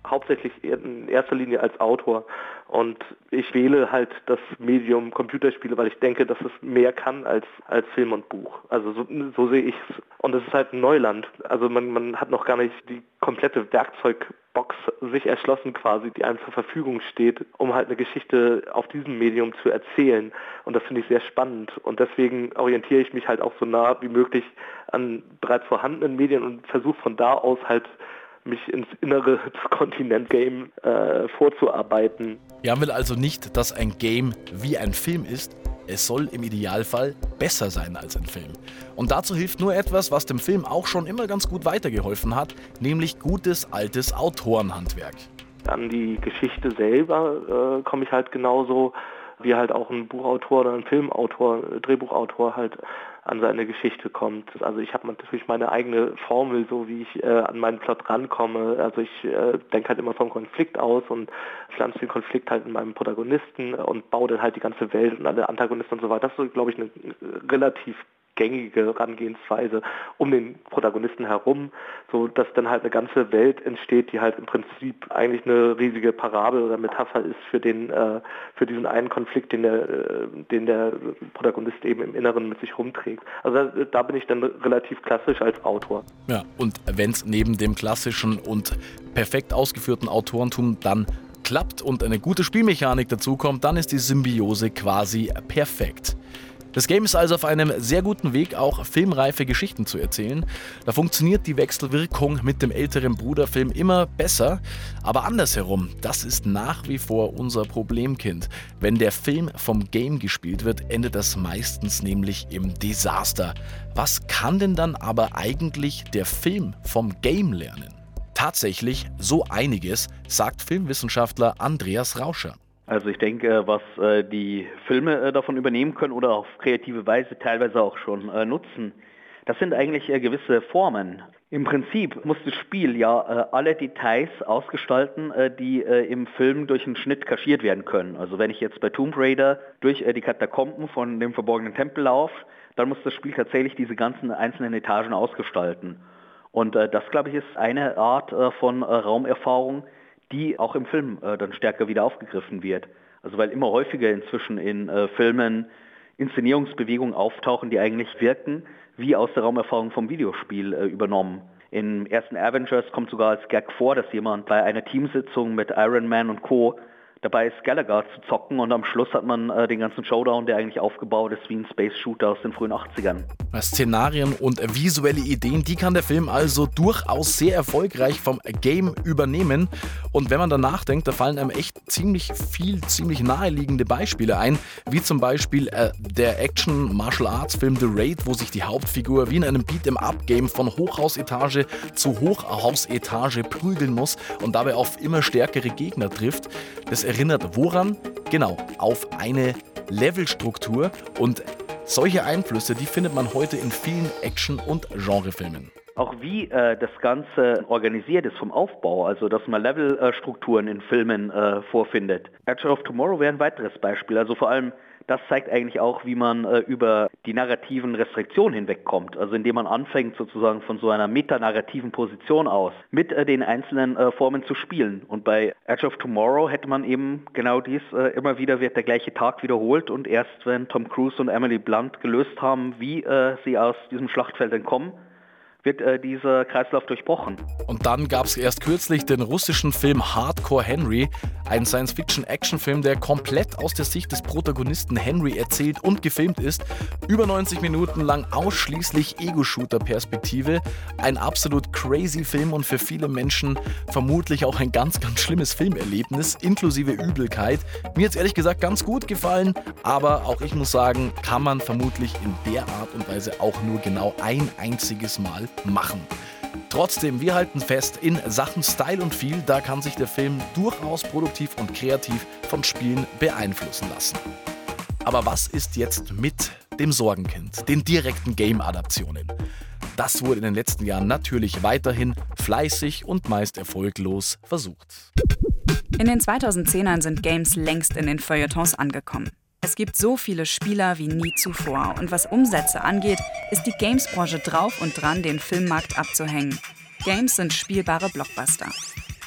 hauptsächlich in erster Linie als Autor. Und ich wähle halt das Medium Computerspiele, weil ich denke, dass es mehr kann als, als Film und Buch. Also so, so sehe ich es. Und es ist halt ein Neuland. Also man, man hat noch gar nicht die komplette Werkzeugbox sich erschlossen quasi, die einem zur Verfügung steht, um halt eine Geschichte auf diesem Medium zu erzählen. Und das finde ich sehr spannend. Und deswegen orientiere ich mich halt auch so nah wie möglich an bereits vorhandenen Medien und versuche von da aus halt mich ins Innere des Kontinent-Game äh, vorzuarbeiten. Jan will also nicht, dass ein Game wie ein Film ist. Es soll im Idealfall besser sein als ein Film. Und dazu hilft nur etwas, was dem Film auch schon immer ganz gut weitergeholfen hat, nämlich gutes, altes Autorenhandwerk. An die Geschichte selber äh, komme ich halt genauso wie halt auch ein Buchautor oder ein Filmautor, Drehbuchautor halt an seine Geschichte kommt. Also ich habe natürlich meine eigene Formel, so wie ich äh, an meinen Plot rankomme. Also ich äh, denke halt immer vom Konflikt aus und pflanze den Konflikt halt in meinem Protagonisten und baue dann halt die ganze Welt und alle Antagonisten und so weiter. Das ist, glaube ich, eine relativ gängige Herangehensweise um den Protagonisten herum, so dass dann halt eine ganze Welt entsteht, die halt im Prinzip eigentlich eine riesige Parabel oder Metapher ist für den äh, für diesen einen Konflikt, den der äh, den der Protagonist eben im Inneren mit sich rumträgt. Also da, da bin ich dann relativ klassisch als Autor. Ja, und wenn es neben dem klassischen und perfekt ausgeführten Autorentum dann klappt und eine gute Spielmechanik dazukommt, dann ist die Symbiose quasi perfekt. Das Game ist also auf einem sehr guten Weg, auch filmreife Geschichten zu erzählen. Da funktioniert die Wechselwirkung mit dem älteren Bruderfilm immer besser. Aber andersherum, das ist nach wie vor unser Problemkind. Wenn der Film vom Game gespielt wird, endet das meistens nämlich im Desaster. Was kann denn dann aber eigentlich der Film vom Game lernen? Tatsächlich so einiges, sagt Filmwissenschaftler Andreas Rauscher. Also ich denke, was äh, die Filme äh, davon übernehmen können oder auf kreative Weise teilweise auch schon äh, nutzen, das sind eigentlich äh, gewisse Formen. Im Prinzip muss das Spiel ja äh, alle Details ausgestalten, äh, die äh, im Film durch einen Schnitt kaschiert werden können. Also wenn ich jetzt bei Tomb Raider durch äh, die Katakomben von dem verborgenen Tempel laufe, dann muss das Spiel tatsächlich diese ganzen einzelnen Etagen ausgestalten. Und äh, das, glaube ich, ist eine Art äh, von äh, Raumerfahrung, die auch im Film äh, dann stärker wieder aufgegriffen wird. Also weil immer häufiger inzwischen in äh, Filmen Inszenierungsbewegungen auftauchen, die eigentlich wirken wie aus der Raumerfahrung vom Videospiel äh, übernommen. Im ersten Avengers kommt sogar als Gag vor, dass jemand bei einer Teamsitzung mit Iron Man und Co. dabei ist, Gallagher zu zocken und am Schluss hat man äh, den ganzen Showdown, der eigentlich aufgebaut ist wie ein Space-Shooter aus den frühen achtzigern. Szenarien und visuelle Ideen, die kann der Film also durchaus sehr erfolgreich vom Game übernehmen. Und wenn man dann nachdenkt, da fallen einem echt ziemlich viel, ziemlich naheliegende Beispiele ein, wie zum Beispiel äh, der Action-Martial-Arts-Film The Raid, wo sich die Hauptfigur wie in einem Beat'em-up-Game von Hochhausetage zu Hochhausetage prügeln muss und dabei auf immer stärkere Gegner trifft. Das erinnert woran? Genau, auf eine Levelstruktur, und solche Einflüsse, die findet man heute in vielen Action- und Genrefilmen. Auch wie äh, das Ganze organisiert ist vom Aufbau, also dass man Levelstrukturen in Filmen äh, vorfindet. Edge of Tomorrow wäre ein weiteres Beispiel, also vor allem das zeigt eigentlich auch, wie man äh, über die narrativen Restriktionen hinwegkommt. Also indem man anfängt, sozusagen von so einer metanarrativen Position aus mit äh, den einzelnen äh, Formen zu spielen. Und bei Edge of Tomorrow hätte man eben genau dies, äh, immer wieder wird der gleiche Tag wiederholt und erst wenn Tom Cruise und Emily Blunt gelöst haben, wie äh, sie aus diesem Schlachtfeld entkommen, wird äh, dieser Kreislauf durchbrochen. Und dann gab es erst kürzlich den russischen Film Hardcore Henry, ein Science-Fiction-Action-Film, der komplett aus der Sicht des Protagonisten Henry erzählt und gefilmt ist. Über neunzig Minuten lang ausschließlich Ego-Shooter-Perspektive. Ein absolut crazy Film und für viele Menschen vermutlich auch ein ganz, ganz schlimmes Filmerlebnis, inklusive Übelkeit. Mir hat es ehrlich gesagt ganz gut gefallen, aber auch ich muss sagen, kann man vermutlich in der Art und Weise auch nur genau ein einziges Mal machen. Trotzdem, wir halten fest, in Sachen Style und Feel, da kann sich der Film durchaus produktiv und kreativ von Spielen beeinflussen lassen. Aber was ist jetzt mit dem Sorgenkind, den direkten Game-Adaptionen? Das wurde in den letzten Jahren natürlich weiterhin fleißig und meist erfolglos versucht. In den zweitausendzehnern sind Games längst in den Feuilletons angekommen. Es gibt so viele Spieler wie nie zuvor und was Umsätze angeht, ist die Games-Branche drauf und dran, den Filmmarkt abzuhängen. Games sind spielbare Blockbuster.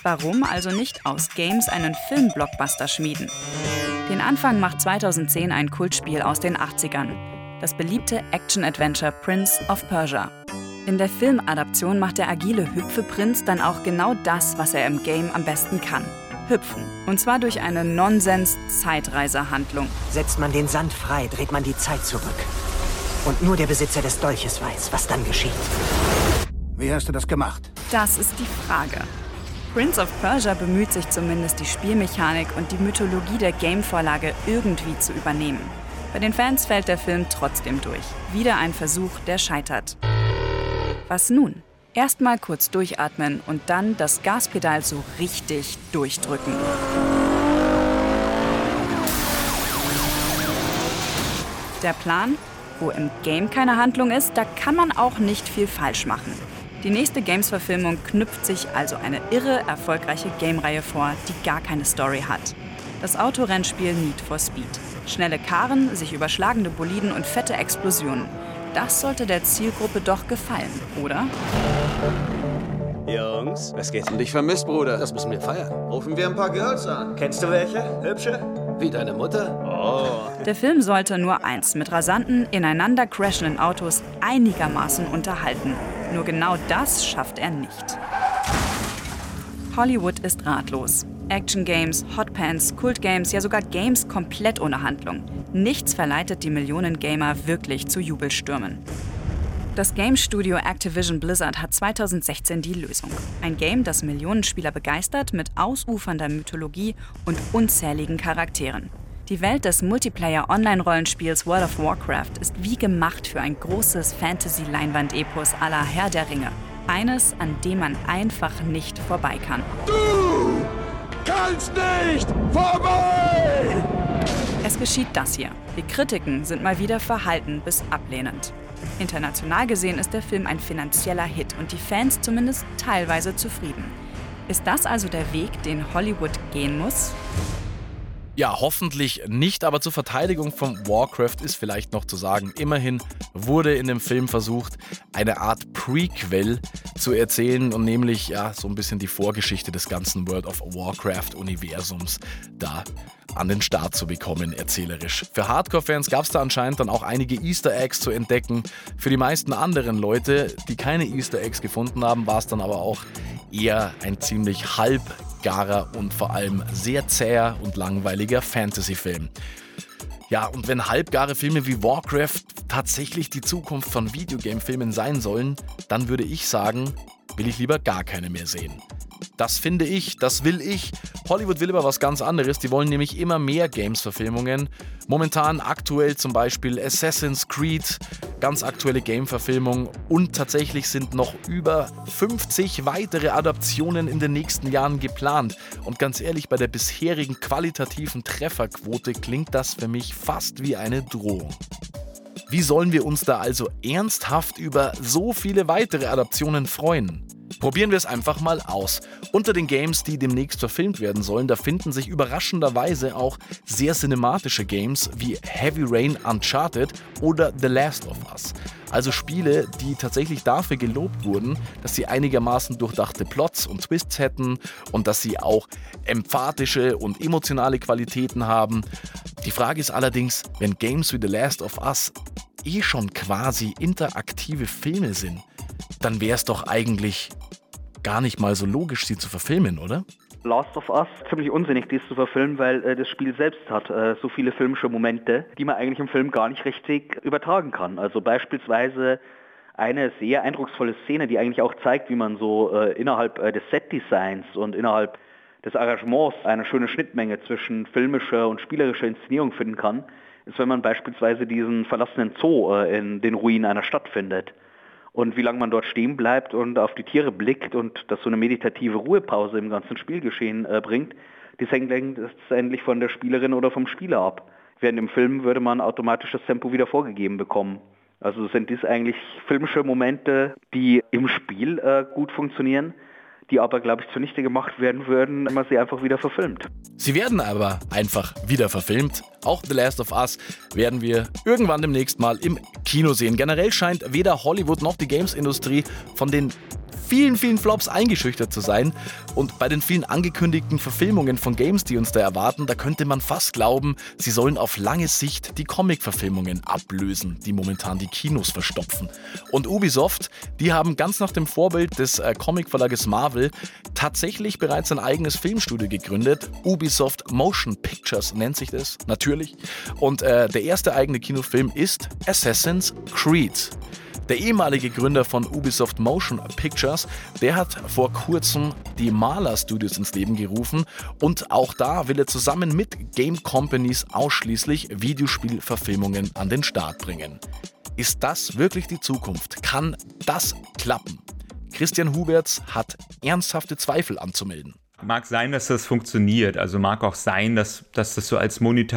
Warum also nicht aus Games einen Film-Blockbuster schmieden? Den Anfang macht zweitausendzehn ein Kultspiel aus den achtzigern. Das beliebte Action-Adventure Prince of Persia. In der Filmadaption macht der agile Hüpfeprinz dann auch genau das, was er im Game am besten kann. Hüpfen. Und zwar durch eine Nonsens-Zeitreisehandlung. Setzt man den Sand frei, dreht man die Zeit zurück. Und nur der Besitzer des Dolches weiß, was dann geschieht. Wie hast du das gemacht? Das ist die Frage. Prince of Persia bemüht sich zumindest, die Spielmechanik und die Mythologie der Game-Vorlage irgendwie zu übernehmen. Bei den Fans fällt der Film trotzdem durch. Wieder ein Versuch, der scheitert. Was nun? Erstmal kurz durchatmen und dann das Gaspedal so richtig durchdrücken. Der Plan? Wo im Game keine Handlung ist, da kann man auch nicht viel falsch machen. Die nächste Games-Verfilmung knüpft sich also eine irre, erfolgreiche Game-Reihe vor, die gar keine Story hat. Das Autorennspiel Need for Speed. Schnelle Karren, sich überschlagende Boliden und fette Explosionen. Das sollte der Zielgruppe doch gefallen, oder? Jungs, was geht? Dich vermisst, Bruder. Das müssen wir feiern. Rufen wir ein paar Girls an. Kennst du welche? Hübsche? Wie deine Mutter? Oh. Der Film sollte nur eins, mit rasanten, ineinander crashenden Autos einigermaßen unterhalten. Nur genau das schafft er nicht. Hollywood ist ratlos. Action-Games, Hotpants, Kult-Games, ja sogar Games komplett ohne Handlung. Nichts verleitet die Millionen Gamer wirklich zu Jubelstürmen. Das Game-Studio Activision Blizzard hat zweitausendsechzehn die Lösung. Ein Game, das Millionen Spieler begeistert mit ausufernder Mythologie und unzähligen Charakteren. Die Welt des Multiplayer-Online-Rollenspiels World of Warcraft ist wie gemacht für ein großes Fantasy-Leinwand-Epos à la Herr der Ringe. Eines, an dem man einfach nicht vorbei kann. Du kannst nicht vorbei! Es geschieht das hier. Die Kritiken sind mal wieder verhalten bis ablehnend. International gesehen ist der Film ein finanzieller Hit und die Fans zumindest teilweise zufrieden. Ist das also der Weg, den Hollywood gehen muss? Ja, hoffentlich nicht, aber zur Verteidigung von Warcraft ist vielleicht noch zu sagen, immerhin wurde in dem Film versucht, eine Art Prequel zu erzählen und nämlich ja so ein bisschen die Vorgeschichte des ganzen World of Warcraft-Universums da an den Start zu bekommen, erzählerisch. Für Hardcore-Fans gab es da anscheinend dann auch einige Easter Eggs zu entdecken. Für die meisten anderen Leute, die keine Easter Eggs gefunden haben, war es dann aber auch eher ein ziemlich halbgarer und vor allem sehr zäher und langweiliger Fantasy-Film. Ja, und wenn halbgare Filme wie Warcraft tatsächlich die Zukunft von Videogame-Filmen sein sollen, dann würde ich sagen, will ich lieber gar keine mehr sehen. Das finde ich, das will ich. Hollywood will aber was ganz anderes. Die wollen nämlich immer mehr Games-Verfilmungen. Momentan aktuell zum Beispiel Assassin's Creed, ganz aktuelle Game-Verfilmung. Und tatsächlich sind noch über fünfzig weitere Adaptionen in den nächsten Jahren geplant. Und ganz ehrlich, bei der bisherigen qualitativen Trefferquote klingt das für mich fast wie eine Drohung. Wie sollen wir uns da also ernsthaft über so viele weitere Adaptionen freuen? Probieren wir es einfach mal aus. Unter den Games, die demnächst verfilmt werden sollen, da finden sich überraschenderweise auch sehr cinematische Games wie Heavy Rain Uncharted oder The Last of Us. Also Spiele, die tatsächlich dafür gelobt wurden, dass sie einigermaßen durchdachte Plots und Twists hätten und dass sie auch emphatische und emotionale Qualitäten haben. Die Frage ist allerdings, wenn Games wie The Last of Us eh schon quasi interaktive Filme sind, dann wäre es doch eigentlich gar nicht mal so logisch, sie zu verfilmen, oder? Last of Us, ziemlich unsinnig, dies zu verfilmen, weil äh, das Spiel selbst hat äh, so viele filmische Momente, die man eigentlich im Film gar nicht richtig übertragen kann. Also beispielsweise eine sehr eindrucksvolle Szene, die eigentlich auch zeigt, wie man so äh, innerhalb äh, des Set-Designs und innerhalb des Arrangements eine schöne Schnittmenge zwischen filmischer und spielerischer Inszenierung finden kann, ist, wenn man beispielsweise diesen verlassenen Zoo äh, in den Ruinen einer Stadt findet. Und wie lange man dort stehen bleibt und auf die Tiere blickt und das so eine meditative Ruhepause im ganzen Spielgeschehen äh, bringt, das hängt letztendlich von der Spielerin oder vom Spieler ab. Während im Film würde man automatisch das Tempo wieder vorgegeben bekommen. Also sind dies eigentlich filmische Momente, die im Spiel äh, gut funktionieren, die aber, glaube ich, zunichte gemacht werden würden, wenn man sie einfach wieder verfilmt. Sie werden aber einfach wieder verfilmt. Auch The Last of Us werden wir irgendwann demnächst mal im Kino sehen. Generell scheint weder Hollywood noch die Games-Industrie von den vielen, vielen Flops eingeschüchtert zu sein. Und bei den vielen angekündigten Verfilmungen von Games, die uns da erwarten, da könnte man fast glauben, sie sollen auf lange Sicht die Comic-Verfilmungen ablösen, die momentan die Kinos verstopfen. Und Ubisoft, die haben ganz nach dem Vorbild des äh, Comic-Verlages Marvel tatsächlich bereits ein eigenes Filmstudio gegründet. Ubisoft Motion Pictures nennt sich das, natürlich. Und äh, der erste eigene Kinofilm ist Assassin's Creed. Der ehemalige Gründer von Ubisoft Motion Pictures, der hat vor kurzem die Marla Studios ins Leben gerufen und auch da will er zusammen mit Game Companies ausschließlich Videospielverfilmungen an den Start bringen. Ist das wirklich die Zukunft? Kann das klappen? Christian Huberts hat ernsthafte Zweifel anzumelden. Mag sein, dass das funktioniert. Also mag auch sein, dass, dass das so als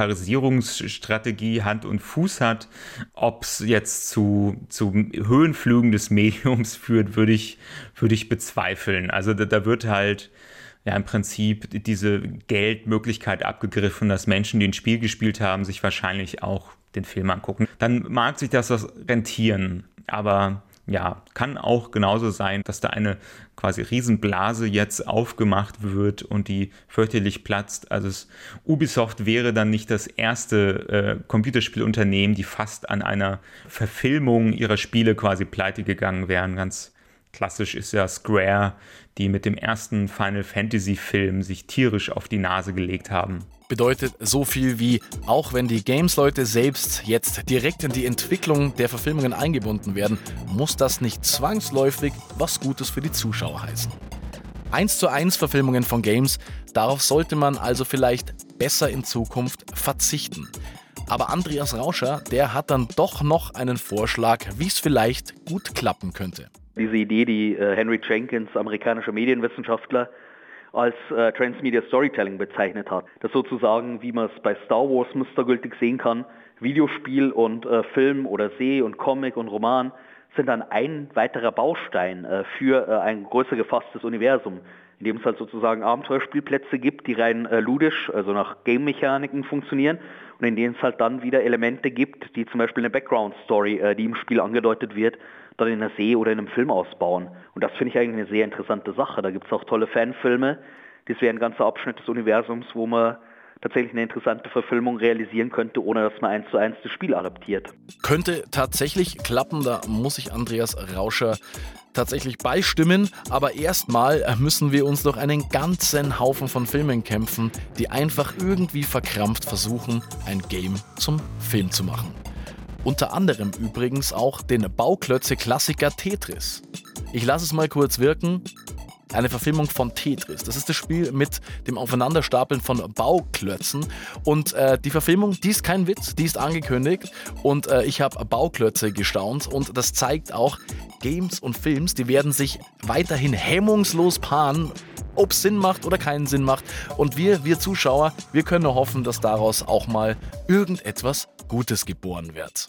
Monetarisierungsstrategie Hand und Fuß hat. Ob es jetzt zu, zu Höhenflügen des Mediums führt, würde ich, würde ich bezweifeln. Also da, da wird halt ja im Prinzip diese Geldmöglichkeit abgegriffen, dass Menschen, die ein Spiel gespielt haben, sich wahrscheinlich auch den Film angucken. Dann mag sich das rentieren, aber ja, kann auch genauso sein, dass da eine quasi Riesenblase jetzt aufgemacht wird und die fürchterlich platzt. Also es, Ubisoft wäre dann nicht das erste äh, Computerspielunternehmen, die fast an einer Verfilmung ihrer Spiele quasi pleite gegangen wären. Ganz klassisch ist ja Square, die mit dem ersten Final Fantasy Film sich tierisch auf die Nase gelegt haben. Bedeutet so viel wie, auch wenn die Games-Leute selbst jetzt direkt in die Entwicklung der Verfilmungen eingebunden werden, muss das nicht zwangsläufig was Gutes für die Zuschauer heißen. eins zu eins Verfilmungen von Games, darauf sollte man also vielleicht besser in Zukunft verzichten. Aber Andreas Rauscher, der hat dann doch noch einen Vorschlag, wie es vielleicht gut klappen könnte. Diese Idee, die äh, Henry Jenkins, amerikanischer Medienwissenschaftler, als äh, Transmedia Storytelling bezeichnet hat. Das sozusagen, wie man es bei Star Wars mustergültig sehen kann, Videospiel und äh, Film oder See und Comic und Roman sind dann ein weiterer Baustein äh, für äh, ein größer gefasstes Universum, in dem es halt sozusagen Abenteuerspielplätze gibt, die rein äh, ludisch, also nach Game-Mechaniken funktionieren und in denen es halt dann wieder Elemente gibt, die zum Beispiel eine Background-Story, äh, die im Spiel angedeutet wird, dann in einer See oder in einem Film ausbauen. Und das finde ich eigentlich eine sehr interessante Sache. Da gibt es auch tolle Fanfilme. Das wäre ein ganzer Abschnitt des Universums, wo man tatsächlich eine interessante Verfilmung realisieren könnte, ohne dass man eins zu eins das Spiel adaptiert. Könnte tatsächlich klappen, da muss ich Andreas Rauscher tatsächlich beistimmen. Aber erstmal müssen wir uns durch einen ganzen Haufen von Filmen kämpfen, die einfach irgendwie verkrampft versuchen, ein Game zum Film zu machen. Unter anderem übrigens auch den Bauklötze-Klassiker Tetris. Ich lasse es mal kurz wirken. Eine Verfilmung von Tetris. Das ist das Spiel mit dem Aufeinanderstapeln von Bauklötzen. Und äh, die Verfilmung, die ist kein Witz, die ist angekündigt. Und äh, ich habe Bauklötze gestaunt. Und das zeigt auch, Games und Films, die werden sich weiterhin hemmungslos paaren, ob es Sinn macht oder keinen Sinn macht. Und wir, wir Zuschauer, wir können nur hoffen, dass daraus auch mal irgendetwas Gutes geboren wird.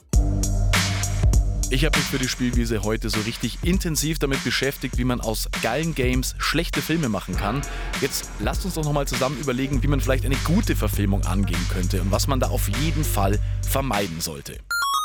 Ich habe mich für die Spielwiese heute so richtig intensiv damit beschäftigt, wie man aus geilen Games schlechte Filme machen kann. Jetzt lasst uns doch nochmal zusammen überlegen, wie man vielleicht eine gute Verfilmung angehen könnte und was man da auf jeden Fall vermeiden sollte.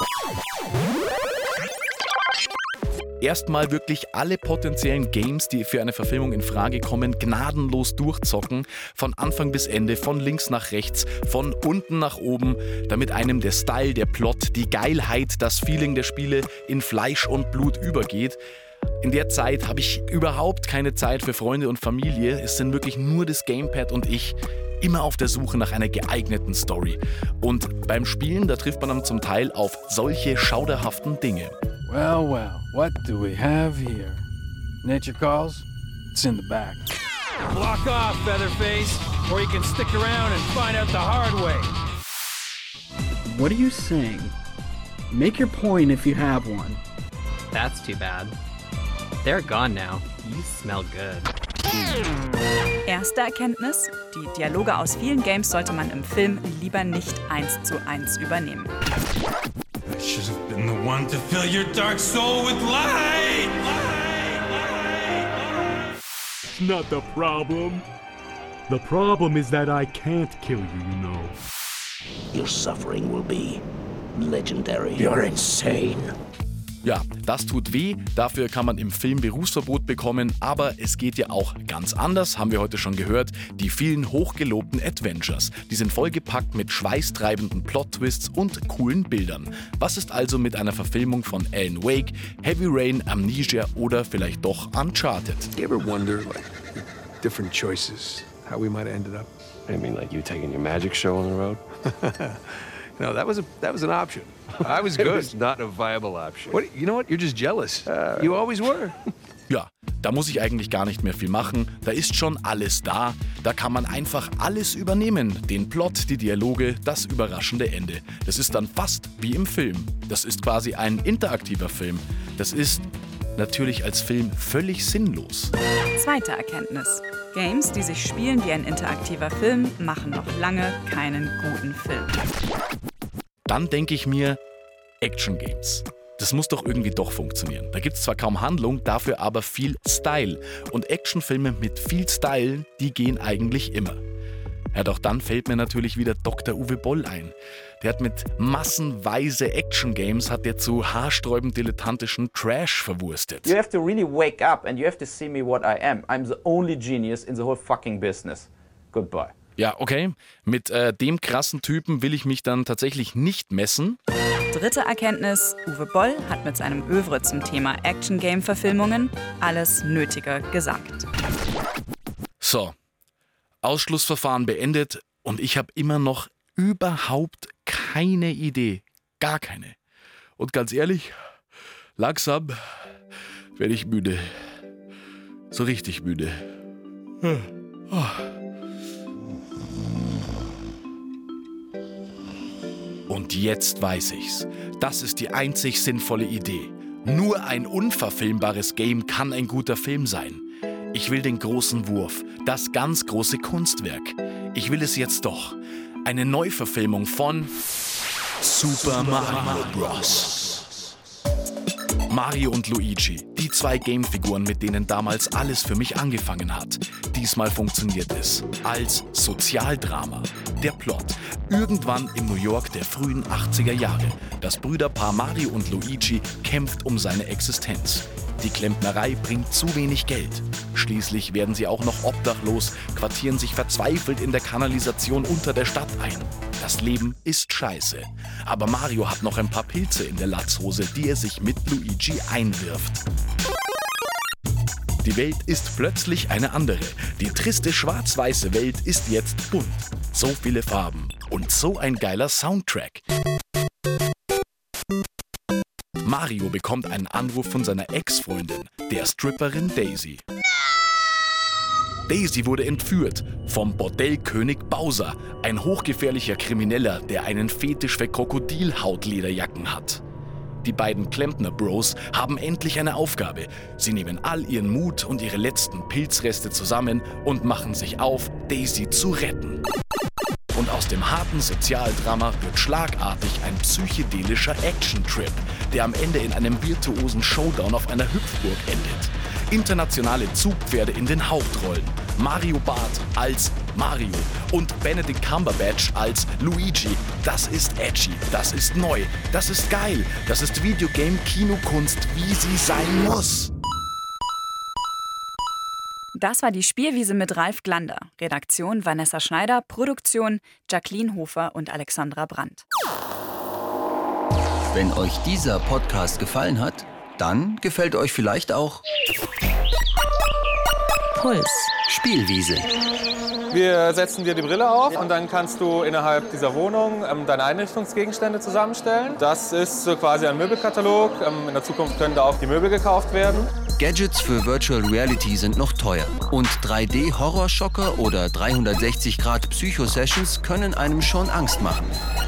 Erstmal wirklich alle potenziellen Games, die für eine Verfilmung in Frage kommen, gnadenlos durchzocken, von Anfang bis Ende, von links nach rechts, von unten nach oben, damit einem der Style, der Plot, die Geilheit, das Feeling der Spiele in Fleisch und Blut übergeht. In der Zeit habe ich überhaupt keine Zeit für Freunde und Familie, es sind wirklich nur das Gamepad und ich, immer auf der Suche nach einer geeigneten Story. Und beim Spielen, da trifft man dann zum Teil auf solche schauderhaften Dinge. Well, well, what do we have here? Nature calls? It's in the back. Block off, Featherface, or you can stick around and find out the hard way. What are you saying? Make your point if you have one. That's too bad. They're gone now. You smell good. Erste Erkenntnis: Die Dialoge aus vielen Games sollte man im Film lieber nicht eins zu eins übernehmen. I should have been the one to fill your dark soul with light. Light, light, light. Not the problem. The problem is that I can't kill you, you know. Your suffering will be legendary. You're insane. Ja, das tut weh, dafür kann man im Film Berufsverbot bekommen, aber es geht ja auch ganz anders, haben wir heute schon gehört. Die vielen hochgelobten Adventures, die sind vollgepackt mit schweißtreibenden Plot-Twists und coolen Bildern. Was ist also mit einer Verfilmung von Alan Wake, Heavy Rain, Amnesia oder vielleicht doch Uncharted? You ever wonder, like, different choices, how we might have ended up? I mean, like you taking your magic show on the road? No, that was a that was an option. I was good. It was not a viable option. What, you know what? You're just jealous. Uh, you always were. Ja, da muss ich eigentlich gar nicht mehr viel machen. Da ist schon alles da. Da kann man einfach alles übernehmen. Den Plot, die Dialoge, das überraschende Ende. Das ist dann fast wie im Film. Das ist quasi ein interaktiver Film. Das ist natürlich als Film völlig sinnlos. Zweite Erkenntnis. Games, die sich spielen wie ein interaktiver Film, machen noch lange keinen guten Film. Dann denke ich mir, Action Games. Das muss doch irgendwie doch funktionieren. Da gibt es zwar kaum Handlung, dafür aber viel Style. Und Actionfilme mit viel Style, die gehen eigentlich immer. Ja, doch dann fällt mir natürlich wieder Doktor Uwe Boll ein. Der hat mit massenweise Action-Games hat der zu haarsträubend dilettantischen Trash verwurstet. You have to really wake up and you have to see me what I am. I'm the only genius in the whole fucking business. Goodbye. Ja, okay. Mit äh, dem krassen Typen will ich mich dann tatsächlich nicht messen. Dritte Erkenntnis. Uwe Boll hat mit seinem Övre zum Thema Action-Game-Verfilmungen alles Nötige gesagt. So. Ausschlussverfahren beendet und ich habe immer noch überhaupt keine Idee. Gar keine. Und ganz ehrlich, langsam werde ich müde. So richtig müde. Und jetzt weiß ich's. Das ist die einzig sinnvolle Idee. Nur ein unverfilmbares Game kann ein guter Film sein. Ich will den großen Wurf, das ganz große Kunstwerk. Ich will es jetzt doch. Eine Neuverfilmung von Super Mario Bros. Mario und Luigi, die zwei Gamefiguren, mit denen damals alles für mich angefangen hat. Diesmal funktioniert es als Sozialdrama. Der Plot. Irgendwann im New York der frühen achtziger Jahre. Das Brüderpaar Mario und Luigi kämpft um seine Existenz. Die Klempnerei bringt zu wenig Geld. Schließlich werden sie auch noch obdachlos, quartieren sich verzweifelt in der Kanalisation unter der Stadt ein. Das Leben ist scheiße. Aber Mario hat noch ein paar Pilze in der Latzhose, die er sich mit Luigi einwirft. Die Welt ist plötzlich eine andere. Die triste schwarz-weiße Welt ist jetzt bunt. So viele Farben und so ein geiler Soundtrack. Mario bekommt einen Anruf von seiner Ex-Freundin, der Stripperin Daisy. Daisy wurde entführt vom Bordellkönig Bowser, ein hochgefährlicher Krimineller, der einen Fetisch für Krokodilhautlederjacken hat. Die beiden Klempner-Bros haben endlich eine Aufgabe. Sie nehmen all ihren Mut und ihre letzten Pilzreste zusammen und machen sich auf, Daisy zu retten. Und aus dem harten Sozialdrama wird schlagartig ein psychedelischer Action-Trip, der am Ende in einem virtuosen Showdown auf einer Hüpfburg endet. Internationale Zugpferde in den Hauptrollen. Mario Barth als Mario und Benedict Cumberbatch als Luigi. Das ist edgy, das ist neu, das ist geil, das ist Videogame-Kinokunst, wie sie sein muss. Das war die Spielwiese mit Ralf Glander. Redaktion Vanessa Schneider, Produktion Jacqueline Hofer und Alexandra Brandt. Wenn euch dieser Podcast gefallen hat, dann gefällt euch vielleicht auch Puls Spielwiese. Wir setzen dir die Brille auf und dann kannst du innerhalb dieser Wohnung ähm, deine Einrichtungsgegenstände zusammenstellen. Das ist so quasi ein Möbelkatalog. Ähm, in der Zukunft können da auch die Möbel gekauft werden. Gadgets für Virtual Reality sind noch teuer. Und drei D-Horrorschocker oder dreihundertsechzig Grad Psycho-Sessions können einem schon Angst machen.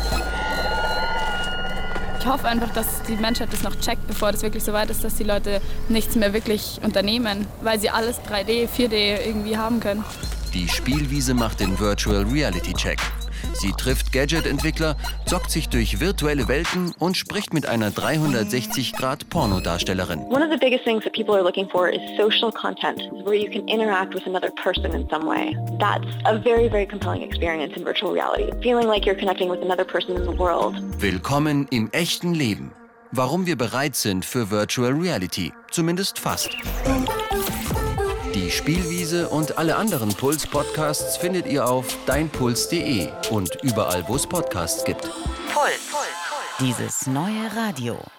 Ich hoffe einfach, dass die Menschheit das noch checkt, bevor das wirklich so weit ist, dass die Leute nichts mehr wirklich unternehmen, weil sie alles drei D, vier D irgendwie haben können. Die Spielwiese macht den Virtual Reality Check. Sie trifft Gadget-Entwickler, zockt sich durch virtuelle Welten und spricht mit einer dreihundertsechzig Grad Pornodarstellerin. One of the biggest things that people are looking for is social content, where you can interact with another person in some way. That's a very, very compelling experience in virtual reality. Feeling like you're connecting with another person in the world. Willkommen im echten Leben. warum wir bereit sind für Virtual Reality. Zumindest fast. Die Spielwiese und alle anderen Puls-Podcasts findet ihr auf deinpuls punkt de und überall, wo es Podcasts gibt. Puls. Dieses neue Radio.